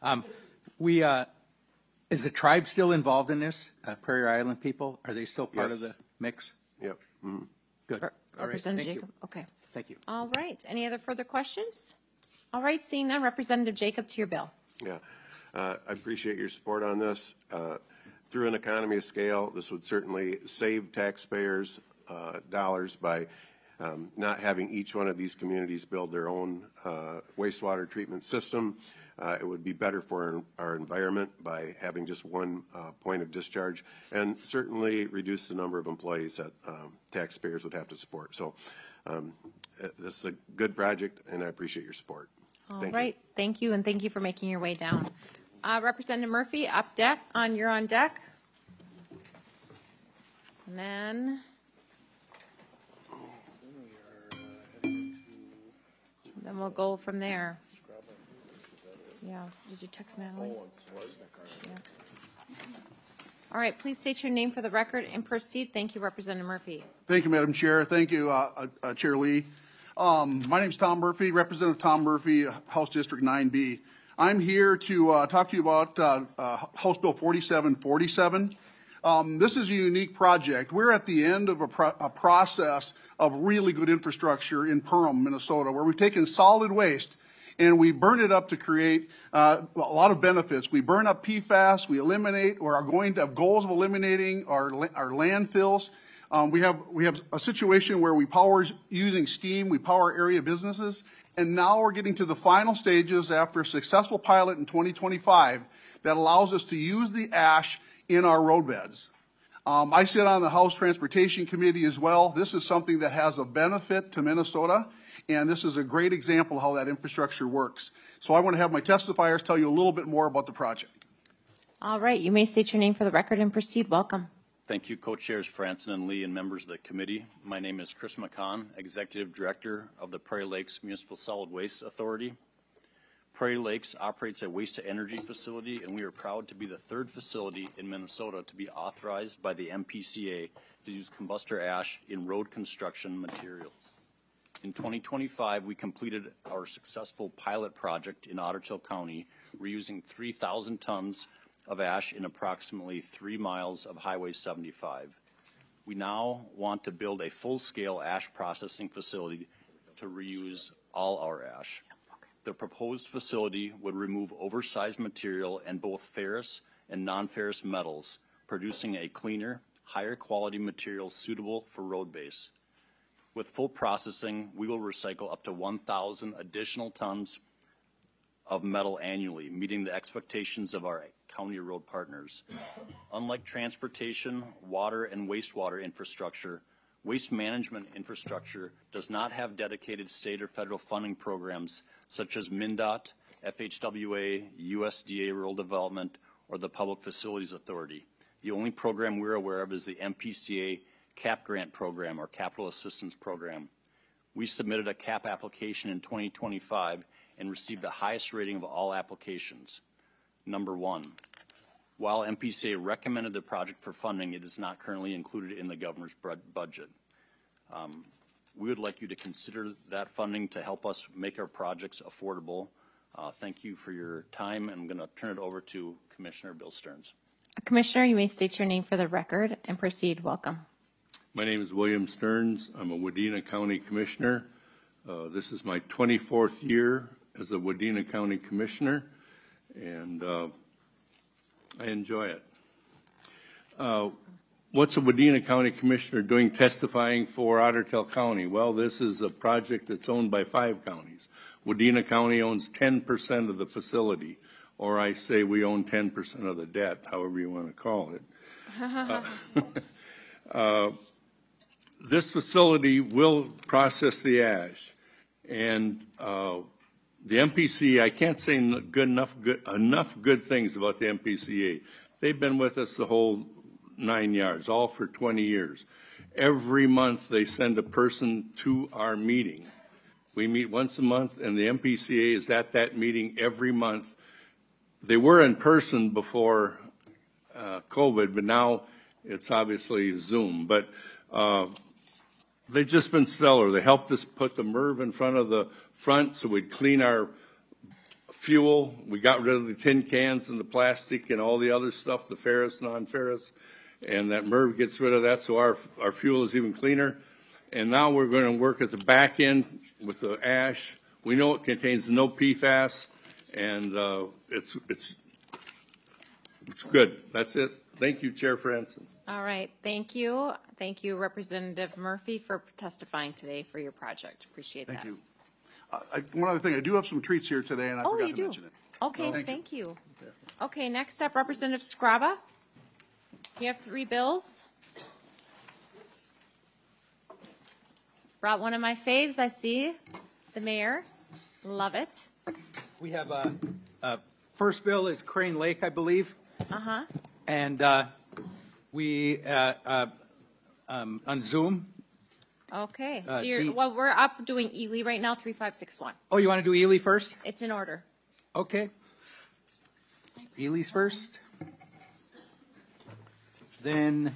person. Is the tribe still involved in this? Prairie Island people, are they still part of the mix? Yep. Mm-hmm. Good. All right. Representative Thank Jacob. you. Okay. Thank you. All right. Any other further questions? All right. Seeing none, Representative Jacob, to your bill. Yeah. I appreciate your support on this. Through an economy of scale, this would certainly save taxpayers dollars by not having each one of these communities build their own wastewater treatment system. It would be better for our environment by having just one point of discharge, and certainly reduce the number of employees that taxpayers would have to support. So this is a good project, and I appreciate your support. All right. Thank you, and thank you for making your way down. Representative Murphy, up deck. You're on deck. And then we'll go from there. Yeah. Did you text Natalie? Yeah. All right. Please state your name for the record and proceed. Thank you, Representative Murphy. Thank you, Madam Chair. Thank you, Chair Lee. My name is Tom Murphy, Representative Tom Murphy, House District 9B. I'm here to talk to you about House Bill 4747. This is a unique project. We're at the end of a process of really good infrastructure in Perham, Minnesota, where we've taken solid waste and we burn it up to create a lot of benefits. We burn up PFAS, we eliminate, or are going to have goals of eliminating our landfills. We have a situation where we power using steam, we power area businesses, and now we're getting to the final stages after a successful pilot in 2025 that allows us to use the ash in our roadbeds. I sit on the House Transportation Committee as well. This is something that has a benefit to Minnesota, and this is a great example of how that infrastructure works. So I want to have my testifiers tell you a little bit more about the project. All right. You may state your name for the record and proceed. Welcome. Thank you, co-chairs Franson and Lee and members of the committee. My name is Chris McCon, Executive Director of the Prairie Lakes Municipal Solid Waste Authority. Prairie Lakes operates a waste-to-energy facility, and we are proud to be the third facility in Minnesota to be authorized by the MPCA to use combustor ash in road construction materials. In 2025, we completed our successful pilot project in Ottertail County, reusing 3,000 tons of ash in approximately 3 miles of Highway 75. We now want to build a full-scale ash processing facility to reuse all our ash. The proposed facility would remove oversized material and both ferrous and non-ferrous metals, producing a cleaner, higher quality material suitable for road base. With full processing, we will recycle up to 1,000 additional tons of metal annually, meeting the expectations of our county road partners. Unlike transportation, water, and wastewater infrastructure, waste management infrastructure does not have dedicated state or federal funding programs such as MnDOT, FHWA, USDA Rural Development, or the Public Facilities Authority. The only program we're aware of is the MPCA CAP Grant Program, or Capital Assistance Program. We submitted a CAP application in 2025 and received the highest rating of all applications. Number 1, while MPCA recommended the project for funding, it is not currently included in the governor's budget. We would like you to consider that funding to help us make our projects affordable. Thank you for your time. I'm going to turn it over to Commissioner Bill Stearns. Commissioner, you may state your name for the record and proceed. Welcome. My name is William Stearns. I'm a Wadena County Commissioner. This is my 24th year as a Wadena County Commissioner, and I enjoy it. What's a Wadena County Commissioner doing testifying for Otter Tail County? Well, this is a project that's owned by 5 counties. Wadena County owns 10% of the facility, or I say we own 10% of the debt, however you want to call it. This facility will process the ash, and the MPCA, I can't say enough good things about the MPCA. They've been with us the whole 9 yards, all for 20 years. Every month they send a person to our meeting. We meet once a month, and the MPCA is at that meeting every month. They were in person before COVID, but now it's obviously Zoom. But they've just been stellar. They helped us put the MRV in front of the front so we'd clean our fuel. We got rid of the tin cans and the plastic and all the other stuff, the ferrous, non-ferrous, and that MRV gets rid of that, so our fuel is even cleaner. And now we're going to work at the back end with the ash. We know it contains no PFAS, and it's good. That's it. Thank you, Chair Franson. All right. Thank you. Thank you, Representative Murphy, for testifying today for your project. Appreciate that. Thank you. One other thing, I do have some treats here today, and I forgot to mention it. Okay, thank you. Okay, next up, Representative Scraba. You have 3 bills. Brought one of my faves, I see. The mayor. Love it. We have first bill is Crane Lake, I believe. Uh-huh. And we on Zoom. Okay. So well, we're up doing Ely right now, 3561. Oh, you want to do Ely first? It's in order. Okay. Ely's first. Then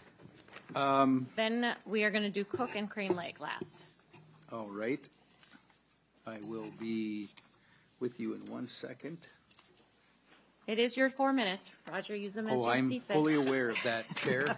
Then we are going to do Cook and Crane Lake last. all right. I will be with you in 1 second. It is your 4 minutes. Roger, use them as Oh, you I'm see fit. fully aware of that, Chair.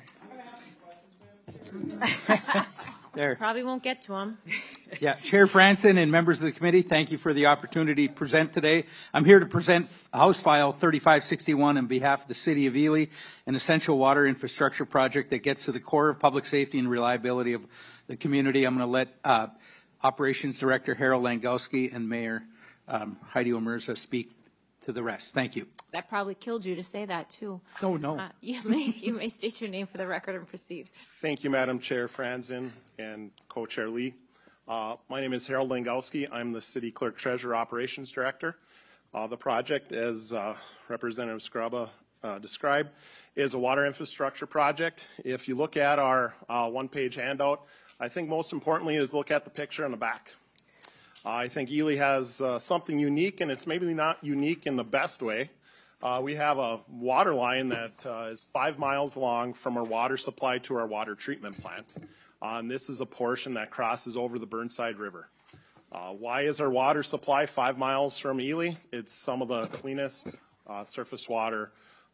There. Probably won't get to them. Yeah, Chair Franson and members of the committee, thank you for the opportunity to present today. I'm here to present House File 3561 on behalf of the City of Ely, an essential water infrastructure project that gets to the core of public safety and reliability of the community. I'm going to let Operations Director Harold Langowski and Mayor Heidi Omerza speak to the rest. Thank you. That probably killed you to say that, too. No. You may state your name for the record and proceed. Thank you, Madam Chair Franzen and Co-Chair Lee. My name is Harold Langowski. I'm the City Clerk Treasurer Operations Director. The project, as Representative Scraba described, is a water infrastructure project. If you look at our one-page handout, I think most importantly is look at the picture on the back. I think Ely has something unique, and it's maybe not unique in the best way. We have a water line that is 5 miles long from our water supply to our water treatment plant. And this is a portion that crosses over the Burnside River. Why is our water supply 5 miles from Ely? It's some of the cleanest surface water,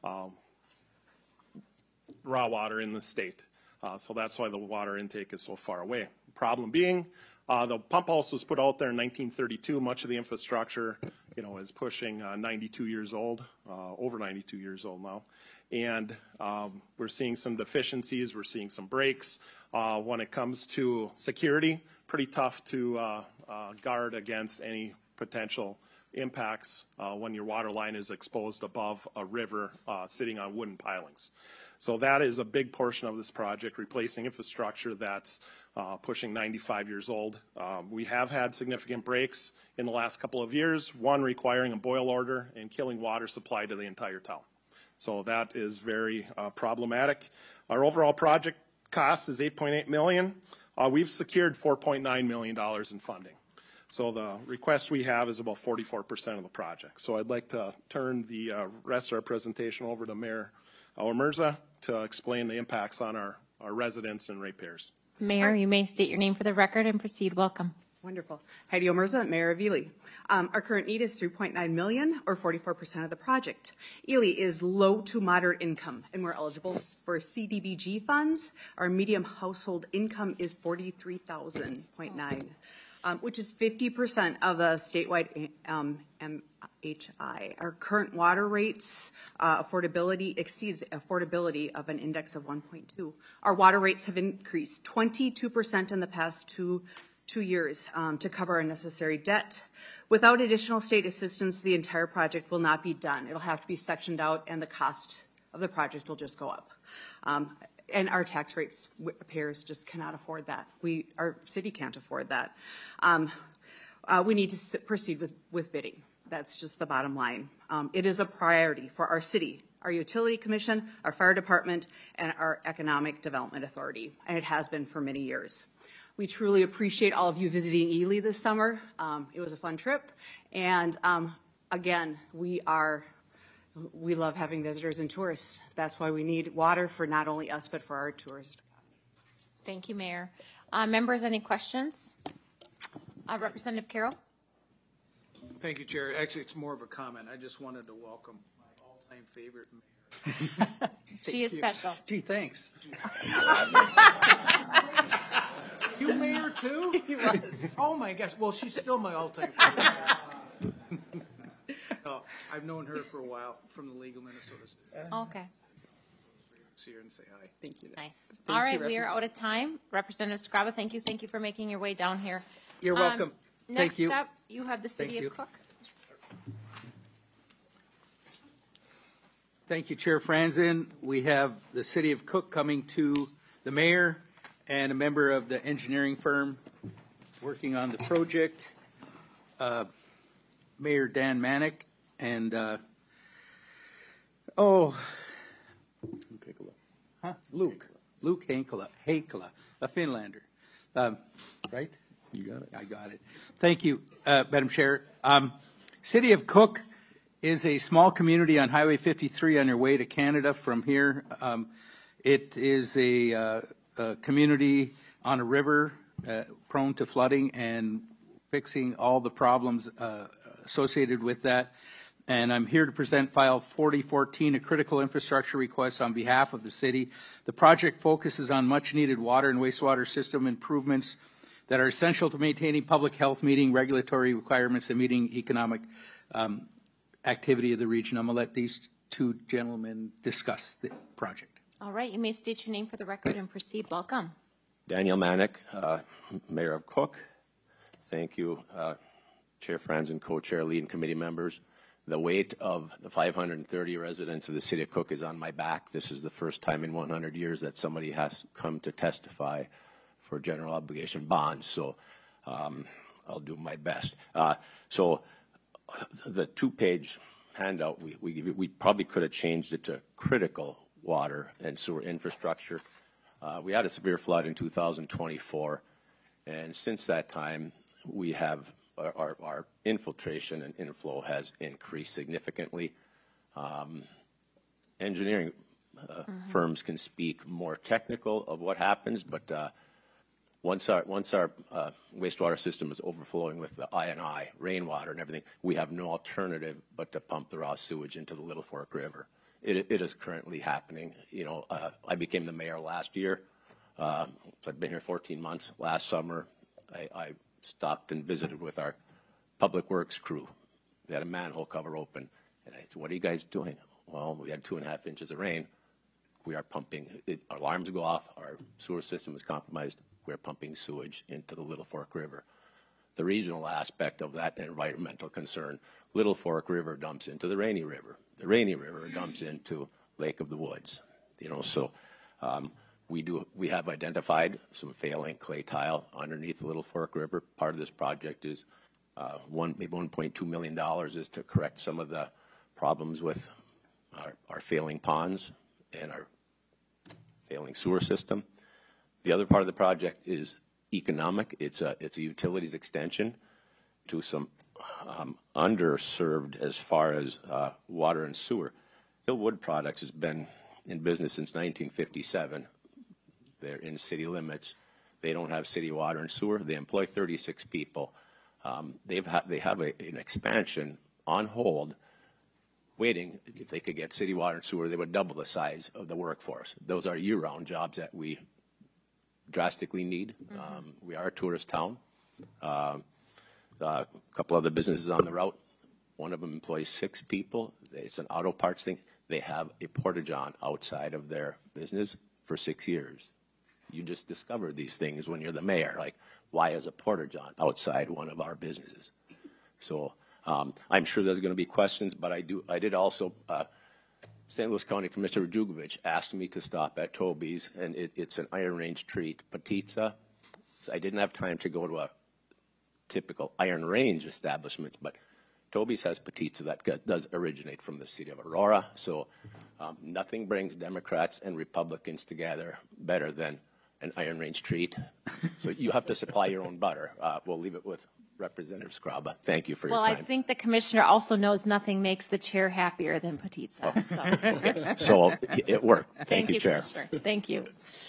raw water in the state. So that's why the water intake is so far away. Problem being, the pump house was put out there in 1932. Much of the infrastructure, is pushing 92 years old, over 92 years old now. And we're seeing some deficiencies. We're seeing some breaks. When it comes to security, pretty tough to guard against any potential impacts when your water line is exposed above a river sitting on wooden pilings. So that is a big portion of this project, replacing infrastructure that's pushing 95 years old. We have had significant breaks in the last couple of years, one requiring a boil order and killing water supply to the entire town. So that is very problematic. Our overall project cost is $8.8 million. We've secured $4.9 million in funding. So the request we have is about 44% of the project. So I'd like to turn the rest of our presentation over to Mayor Omerza to explain the impacts on our residents and ratepayers. Mayor, you may state your name for the record and proceed. Welcome. Wonderful. Heidi Omerza, Mayor of Ely. Our current need is $3.9 million, or 44% of the project. Ely is low to moderate income, and we're eligible for CDBG funds. Our median household income is $43,000.9, which is 50% of the statewide MHI. Our current water rates affordability exceeds affordability of an index of 1.2. Our water rates have increased 22% in the past two years to cover our necessary debt. Without additional state assistance, the entire project will not be done. It'll have to be sectioned out, and the cost of the project will just go up. And our tax rates, payers just cannot afford that. Our city can't afford that. We need to proceed with bidding. That's just the bottom line. It is a priority for our city, our utility commission, our fire department, and our economic development authority, and it has been for many years. We truly appreciate all of you visiting Ely this summer. It was a fun trip, and again, we love having visitors and tourists. That's why we need water for not only us, but for our tourists. Thank you, Mayor. Members, any questions? Representative Carroll? Thank you, Chair. Actually, it's more of a comment. I just wanted to welcome my all-time favorite mayor. She is special. Gee, thanks. You mayor too? He was. Oh my gosh. Well, she's still my all-time favorite. No, I've known her for a while from the League of Minnesota State. Okay. See her and say hi. Thank you. Nice. All right, we are out of time. Representative Scraba, thank you. Thank you for making your way down here. You're welcome. Next Thank you. up, you have the City of Cook. Thank you, Chair Franzen. We have the City of Cook coming to the mayor and a member of the engineering firm working on the project, Mayor Dan Manick, and Luke Heikkila, a Finlander, right? You got it. I got it. Thank you, Madam Chair. City of Cook is a small community on Highway 53 on your way to Canada from here. It is a community on a river prone to flooding and fixing all the problems associated with that. And I'm here to present File 4014, a critical infrastructure request on behalf of the city. The project focuses on much-needed water and wastewater system improvements that are essential to maintaining public health, meeting regulatory requirements, and meeting economic activity of the region. I'm going to let these two gentlemen discuss the project. All right, you may state your name for the record and proceed. Welcome. Daniel Manick, Mayor of Cook. Thank you, Chair Franzen, Co-Chair Lee, and committee members. The weight of the 530 residents of the City of Cook is on my back. This is the first time in 100 years that somebody has come to testify for general obligation bonds, so I'll do my best. So the two-page handout, we probably could have changed it to critical water and sewer infrastructure. We had a severe flood in 2024, and since that time, we have our infiltration and inflow has increased significantly. Engineering firms can speak more technical of what happens, but once our wastewater system is overflowing with the I&I, rainwater and everything, we have no alternative but to pump the raw sewage into the Little Fork River. It is currently happening. You know, I became the mayor last year. So I've been here 14 months. Last summer, I stopped and visited with our public works crew. They had a manhole cover open. And I said, what are you guys doing? Well, we had 2.5 inches of rain. We are pumping. Our alarms go off. Our sewer system is compromised. We're pumping sewage into the Little Fork River. the regional aspect of that environmental concern. Little Fork River dumps into the Rainy River. The Rainy River dumps into Lake of the Woods. So we have identified some failing clay tile underneath the Little Fork River. Part of this project is maybe $1.2 million is to correct some of the problems with our failing ponds and our failing sewer system. The other part of the project is economic. It's a utilities extension to some underserved as far as water and sewer. Hill Wood Products has been in business since 1957. They're in city limits. They don't have city water and sewer. They employ 36 people. They have an expansion on hold, waiting. If they could get city water and sewer, they would double the size of the workforce. Those are year-round jobs that we drastically need. We are a tourist town. A couple other businesses on the route. One of them employs 6 people. It's an auto parts thing. They have a porta-john outside of their business for 6 years. You just discover these things when you're the mayor. Like, why is a porta-john outside one of our businesses? So I'm sure there's going to be questions, but I did also, St. Louis County Commissioner Jugovich asked me to stop at Toby's, and it's an Iron Range treat, Petitza. So I didn't have time to go to a typical Iron Range establishment, but Toby's has Petitza that does originate from the city of Aurora. So nothing brings Democrats and Republicans together better than an Iron Range treat. So you have to supply your own butter. We'll leave it with Representative Scraba. Thank you for your Well, time. I think the commissioner also knows nothing makes the chair happier than Petitza. So, So it worked. Thank you, Chair. Commissioner. Thank you.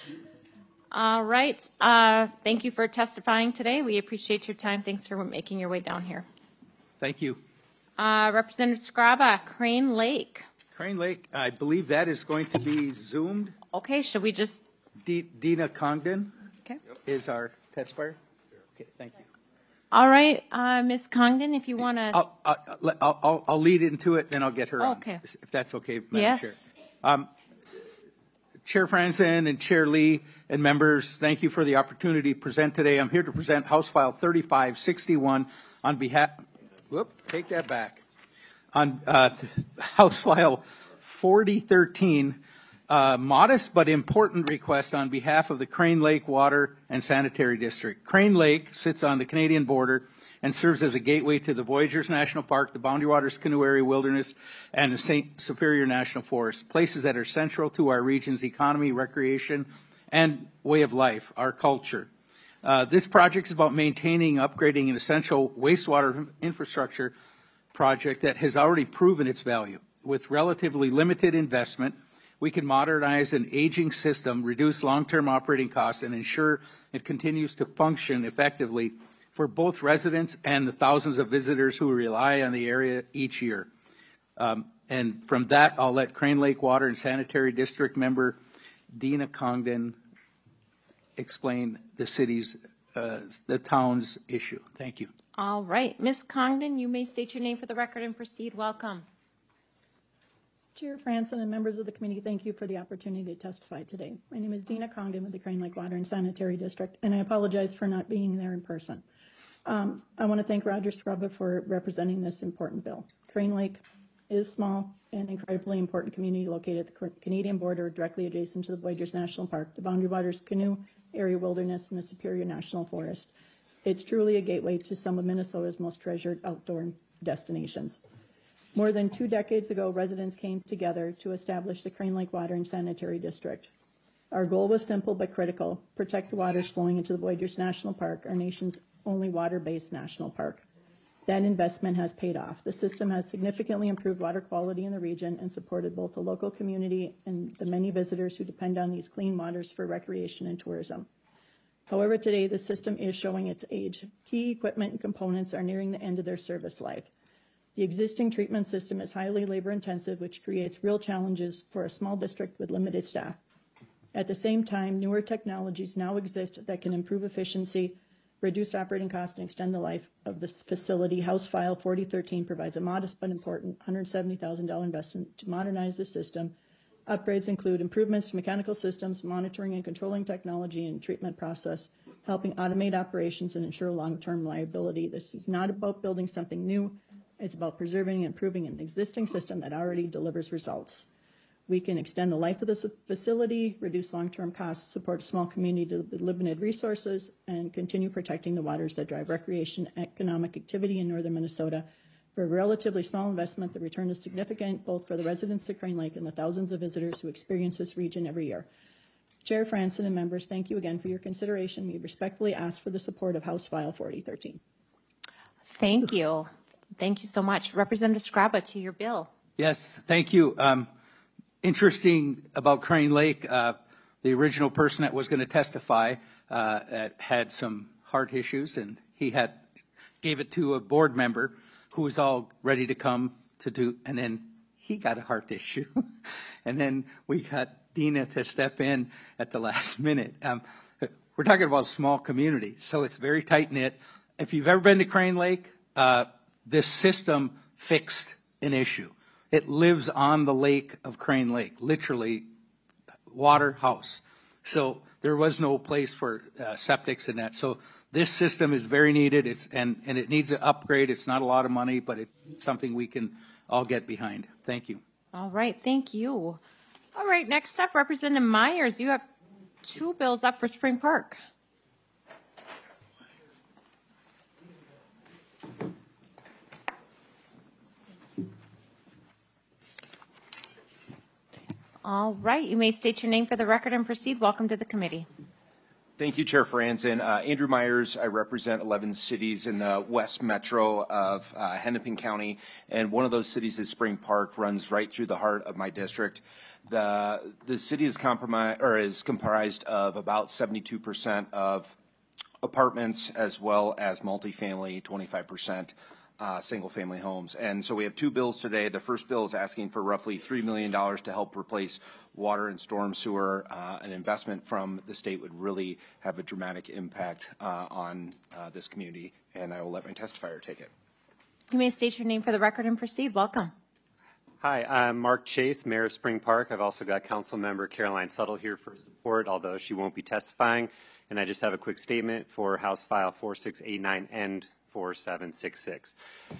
All right. Thank you for testifying today. We appreciate your time. Thanks for making your way down here. Thank you. Representative Scraba, Crane Lake. Crane Lake, I believe that is going to be Zoomed. Okay, should we just? Dina Congdon Okay. is our testifier. Okay, thank you. All right, Ms. Congdon, if you want to. I'll lead into it, then I'll get her on. Okay. If that's okay, Madam Yes. Chair. Chair Franzen and Chair Lee and members, thank you for the opportunity to present today. I'm here to present House File 3561 on behalf, take that back, on House File 4013, modest but important request on behalf of the Crane Lake Water and Sanitary District. Crane Lake sits on the Canadian border and serves as a gateway to the Voyageurs National Park, the Boundary Waters Canoe Area Wilderness, and the St. Superior National Forest, places that are central to our region's economy, recreation, and way of life, our culture. This project is about maintaining, upgrading an essential wastewater infrastructure project that has already proven its value. With relatively limited investment, we can modernize an aging system, reduce long-term operating costs, and ensure it continues to function effectively for both residents and the thousands of visitors who rely on the area each year. And from that, I'll let Crane Lake Water and Sanitary District member Dina Congdon explain the city's, the town's issue. Thank you. All right, Ms. Congdon, you may state your name for the record and proceed. Welcome. Chair Franzen and members of the committee, thank you for the opportunity to testify today. My name is Dina Congdon with the Crane Lake Water and Sanitary District, and I apologize for not being there in person. I want to thank Roger Scraba for representing this important bill. Crane Lake is small and incredibly important community located at the Canadian border, directly adjacent to the Voyageurs National Park, the Boundary Waters Canoe Area Wilderness, and the Superior National Forest. It's truly a gateway to some of Minnesota's most treasured outdoor destinations. More than 2 decades ago, residents came together to establish the Crane Lake Water and Sanitary District. Our goal was simple but critical: protect the waters flowing into the Voyageurs National Park, our nation's only water-based national park. That investment has paid off. The system has significantly improved water quality in the region and supported both the local community and the many visitors who depend on these clean waters for recreation and tourism. However, today the system is showing its age. Key equipment and components are nearing the end of their service life. The existing treatment system is highly labor-intensive, which creates real challenges for a small district with limited staff. At the same time, newer technologies now exist that can improve efficiency, reduce operating costs, and extend the life of this facility. House File 4013 provides a modest but important $170,000 investment to modernize the system Upgrades include improvements to mechanical systems, monitoring and controlling technology, and treatment process, helping automate operations and ensure long-term reliability. This is not about building something new. It's about preserving and improving an existing system that already delivers results. We can extend the life of the facility, reduce long-term costs, support a small community with limited resources, and continue protecting the waters that drive recreation and economic activity in northern Minnesota. For a relatively small investment, the return is significant both for the residents of Crane Lake and the thousands of visitors who experience this region every year. Chair Franson and members, thank you again for your consideration. We respectfully ask for the support of House File 4013. Thank you. Thank you so much. Representative Scraba, to your bill. Yes, thank you. Interesting about Crane Lake, the original person that was going to testify had some heart issues, and he gave it to a board member who was all ready to come to do, and then he got a heart issue. And then we got Dina to step in at the last minute. We're talking about a small community, so it's very tight-knit. If you've ever been to Crane Lake, this system fixed an issue. It lives on the lake of Crane Lake, literally water house. So there was no place for septics and that. So this system is very needed, and it needs an upgrade. It's not a lot of money, but it's something we can all get behind. Thank you. All right, thank you. All right, next up, Representative Myers, you have 2 bills up for Spring Park. All right, you may state your name for the record and proceed. Welcome to the committee. Thank you, Chair Franson. Andrew Myers. I represent 11 cities in the West Metro of Hennepin County, and one of those cities is Spring Park, runs right through the heart of my district. The city is comprised of about 72% of apartments as well as multifamily, 25%. Single-family homes. And so we have 2 bills today. The first bill is asking for roughly $3 million to help replace water and storm sewer. An investment from the state would really have a dramatic impact on this community, and I will let my testifier take it. You may state your name for the record and proceed. Welcome. Hi, I'm Mark Chase, Mayor of Spring Park. I've also got Council Member Caroline Suttle here for support, although she won't be testifying. And I just have a quick statement for House File 4689 and 4766.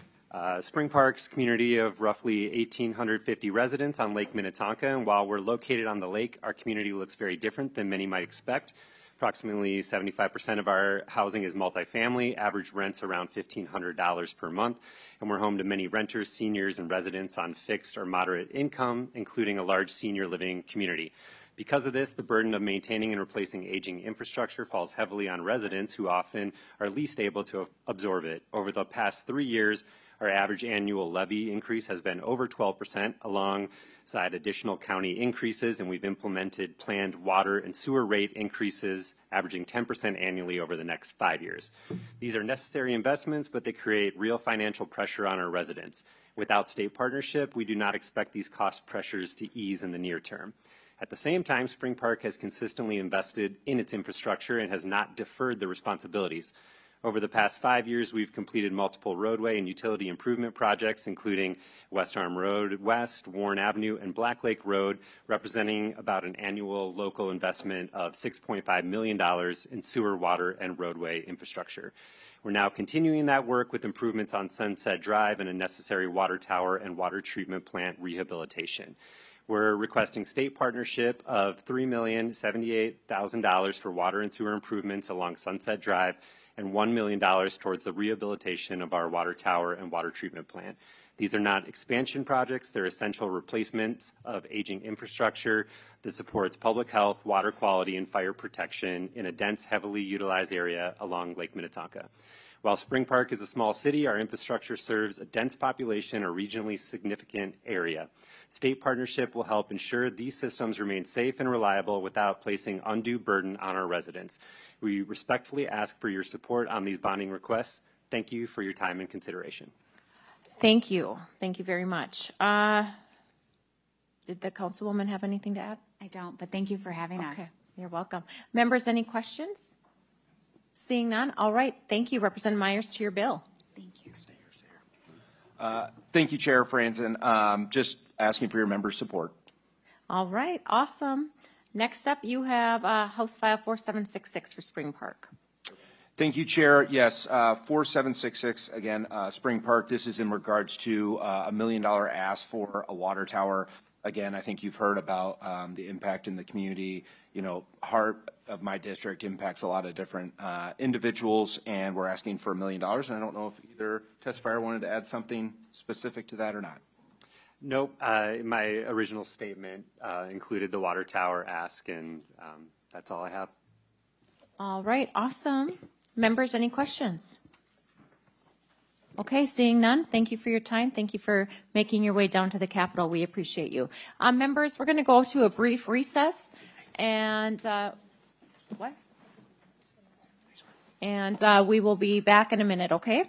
Spring Park's community of roughly 1,850 residents on Lake Minnetonka, and while we're located on the lake, our community looks very different than many might expect. Approximately 75% of our housing is multifamily, average rents around $1,500 per month, and we're home to many renters, seniors, and residents on fixed or moderate income, including a large senior living community. Because of this, the burden of maintaining and replacing aging infrastructure falls heavily on residents who often are least able to absorb it. Over the past 3 years, our average annual levy increase has been over 12% alongside additional county increases, and we've implemented planned water and sewer rate increases averaging 10% annually over the next 5 years. These are necessary investments, but they create real financial pressure on our residents. Without state partnership, we do not expect these cost pressures to ease in the near term. At the same time, Spring Park has consistently invested in its infrastructure and has not deferred the responsibilities. Over the past 5 years, we've completed multiple roadway and utility improvement projects, including West Arm Road West, Warren Avenue, and Black Lake Road, representing about an annual local investment of $6.5 million in sewer, water, and roadway infrastructure. We're now continuing that work with improvements on Sunset Drive and a necessary water tower and water treatment plant rehabilitation. We're requesting state partnership of $3,078,000 for water and sewer improvements along Sunset Drive and $1 million towards the rehabilitation of our water tower and water treatment plant. These are not expansion projects. They're essential replacements of aging infrastructure that supports public health, water quality, and fire protection in a dense, heavily utilized area along Lake Minnetonka. While Spring Park is a small city, our infrastructure serves a dense population or regionally significant area. State partnership will help ensure these systems remain safe and reliable without placing undue burden on our residents. We respectfully ask for your support on these bonding requests. Thank you for your time and consideration. Thank you. Thank you very much. Did the Councilwoman have anything to add? I don't, but thank you for having us. You're welcome. Members, any questions? Seeing none, all right. Thank you, Representative Myers, to your bill. Thank you. Thank you, Chair Franson. Just asking for your members' support. All right, awesome. Next up, you have House File 4766 for Spring Park. Thank you, Chair. Yes, 4766, again, Spring Park. This is in regards to a $1 million ask for a water tower. Again, I think you've heard about the impact in the community. You know, heart of my district impacts a lot of different individuals, and we're asking for $1 million. And I don't know if either testifier wanted to add something specific to that or not. Nope. My original statement included the water tower ask, and that's all I have. All right, awesome. Members, any questions? Okay, seeing none, thank you for your time. Thank you for making your way down to the Capitol. We appreciate you. Members, we're going to go to a brief recess, and what? And we will be back in a minute, okay?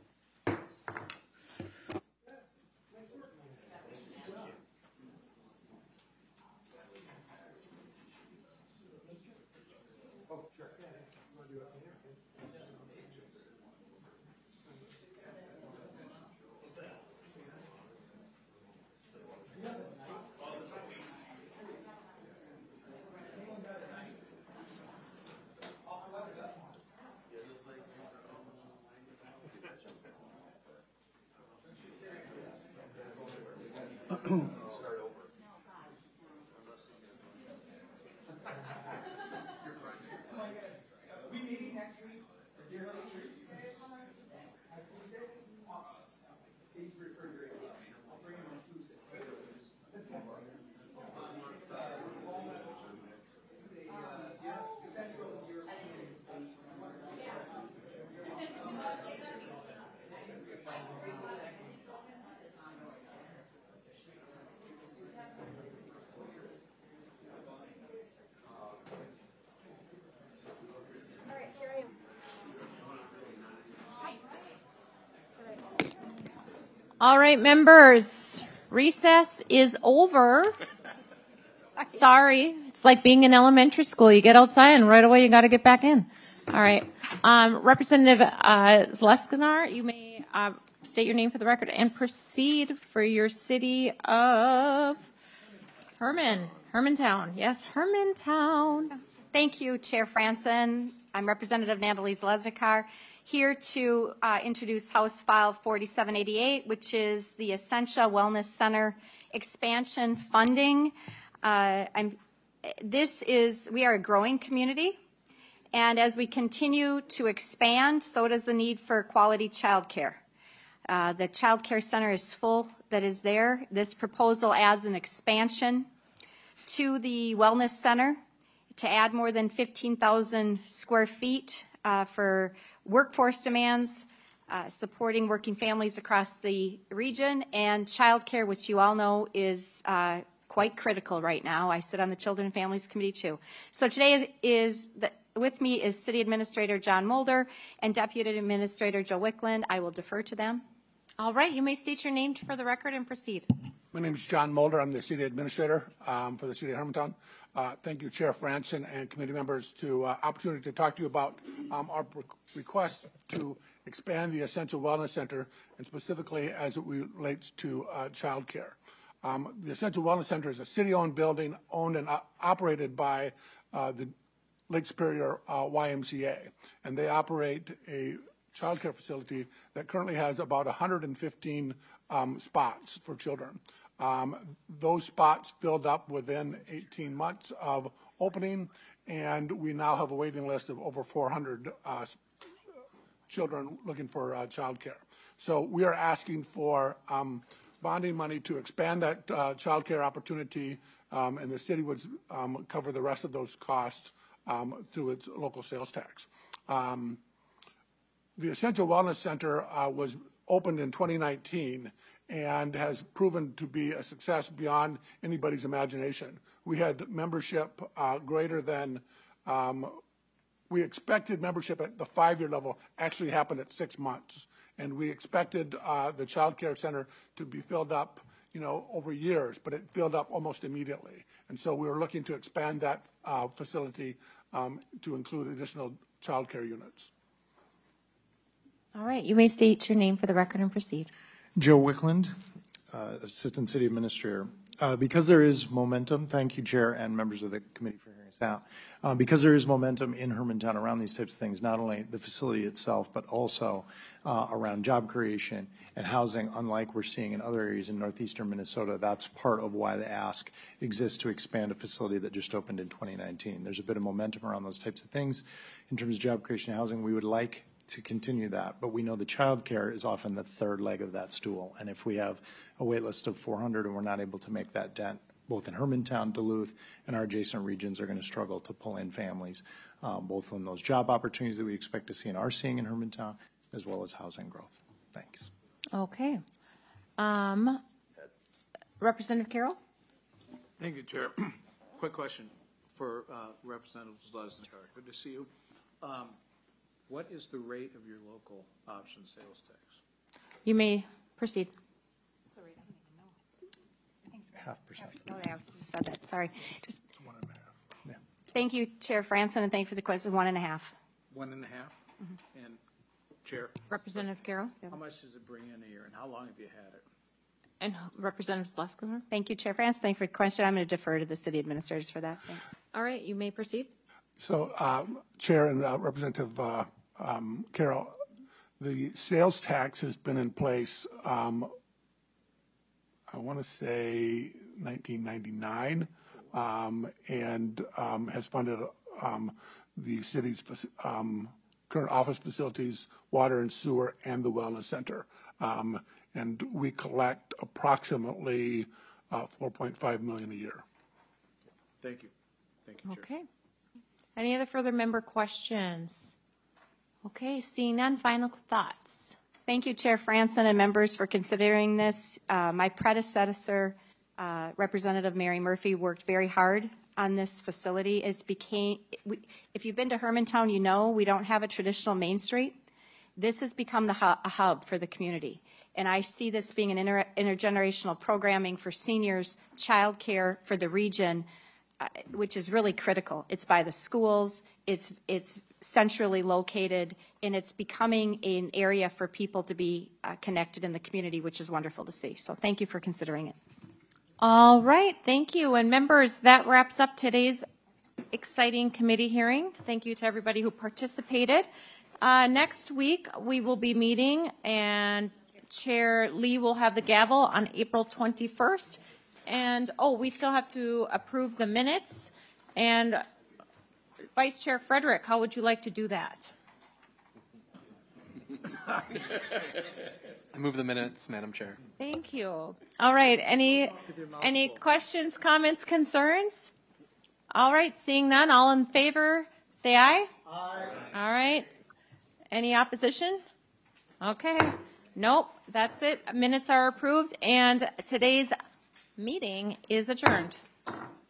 All right, members, recess is over. Sorry, it's like being in elementary school. You get outside and right away you got to get back in. All right. Representative Zleskinar, you may state your name for the record and proceed for your city of Hermantown. Yes, Hermantown. Thank you, Chair Franson. I'm Representative Natalie Zleskinar, here to introduce House File 4788, which is the Essentia Wellness Center expansion funding. We are a growing community, and as we continue to expand, so does the need for quality child care. The child care center is full that is there. This proposal adds an expansion to the wellness center to add more than 15,000 square feet for workforce demands, supporting working families across the region, and childcare, which you all know is quite critical right now. I sit on the Children and Families Committee too. So today with me is City Administrator John Mulder and Deputy Administrator Joe Wickland. I will defer to them. All right, you may state your name for the record and proceed. My name is John Mulder. I'm the City Administrator for the City of Hermantown. Thank you, Chair Franson and committee members, to opportunity to talk to you about our request to expand the Essential Wellness Center, and specifically as it relates to child care. The Essential Wellness Center is a city-owned building owned and operated by the Lake Superior YMCA, and they operate a child care facility that currently has about 115 spots for children. Those spots filled up within 18 months of opening, and we now have a waiting list of over 400 children looking for child care. So we are asking for bonding money to expand that child care opportunity, and the city would cover the rest of those costs through its local sales tax. The Essential Wellness Center was opened in 2019 and has proven to be a success beyond anybody's imagination. We had membership greater than, we expected membership at the 5-year level actually happened at 6 months. And we expected the child care center to be filled up, over years, but it filled up almost immediately. And so we were looking to expand that facility to include additional child care units. All right, you may state your name for the record and proceed. Joe Wickland, Assistant City Administrator. Because there is momentum, thank you, Chair and members of the committee for hearing us out. Because there is momentum in Hermantown around these types of things, not only the facility itself, but also around job creation and housing, unlike we're seeing in other areas in northeastern Minnesota. That's part of why the ask exists to expand a facility that just opened in 2019. There's a bit of momentum around those types of things. In terms of job creation and housing, we would like to continue that, but we know the child care is often the third leg of that stool. And if we have a wait list of 400 and we're not able to make that dent, both in Hermantown, Duluth, and our adjacent regions are going to struggle to pull in families, both in those job opportunities that we expect to see and are seeing in Hermantown, as well as housing growth. Thanks. Okay. Representative Carroll? Thank you, Chair. Quick question for Representative Zlesnikar. Good to see you. What is the rate of your local option sales tax? You may proceed. Half percent. Oh, yeah, I just said that. Sorry. Just 1.5. Yeah. Thank you, Chair Franson, and thank you for the question. 1.5. 1.5. And Chair, Representative Carroll? how much does it bring in a year, and how long have you had it? And Representative Zlesnikar? Thank you, Chair Franson. Thank you for the question. I'm going to defer to the city administrators for that. Thanks. All right, you may proceed. So, Chair and Representative Carroll, the sales tax has been in place, I want to say 1999, and has funded the city's current office facilities, water and sewer, and the wellness center. And we collect approximately $4.5 million a year. Thank you. Thank you, Chair. Okay. Any other further member questions? Okay, seeing none, final thoughts. Thank you, Chair Franson and members, for considering this. My predecessor, Representative Mary Murphy, worked very hard on this facility. If you've been to Hermantown, you know we don't have a traditional Main Street. This has become a hub for the community. And I see this being an intergenerational programming for seniors, childcare for the region, which is really critical. It's by the schools, it's centrally located, and it's becoming an area for people to be connected in the community, which is wonderful to see. So thank you for considering it. All right, thank you. And members, that wraps up today's exciting committee hearing. Thank you to everybody who participated. Next week, we will be meeting, and Chair Lee will have the gavel on April 21st. And, we still have to approve the minutes. And Vice Chair Frederick, how would you like to do that? I move the minutes, Madam Chair. Thank you. All right, any questions, comments, concerns? All right, seeing none, all in favor, say aye. Aye. All right. Any opposition? Okay. Nope, that's it. Minutes are approved, and today's meeting is adjourned.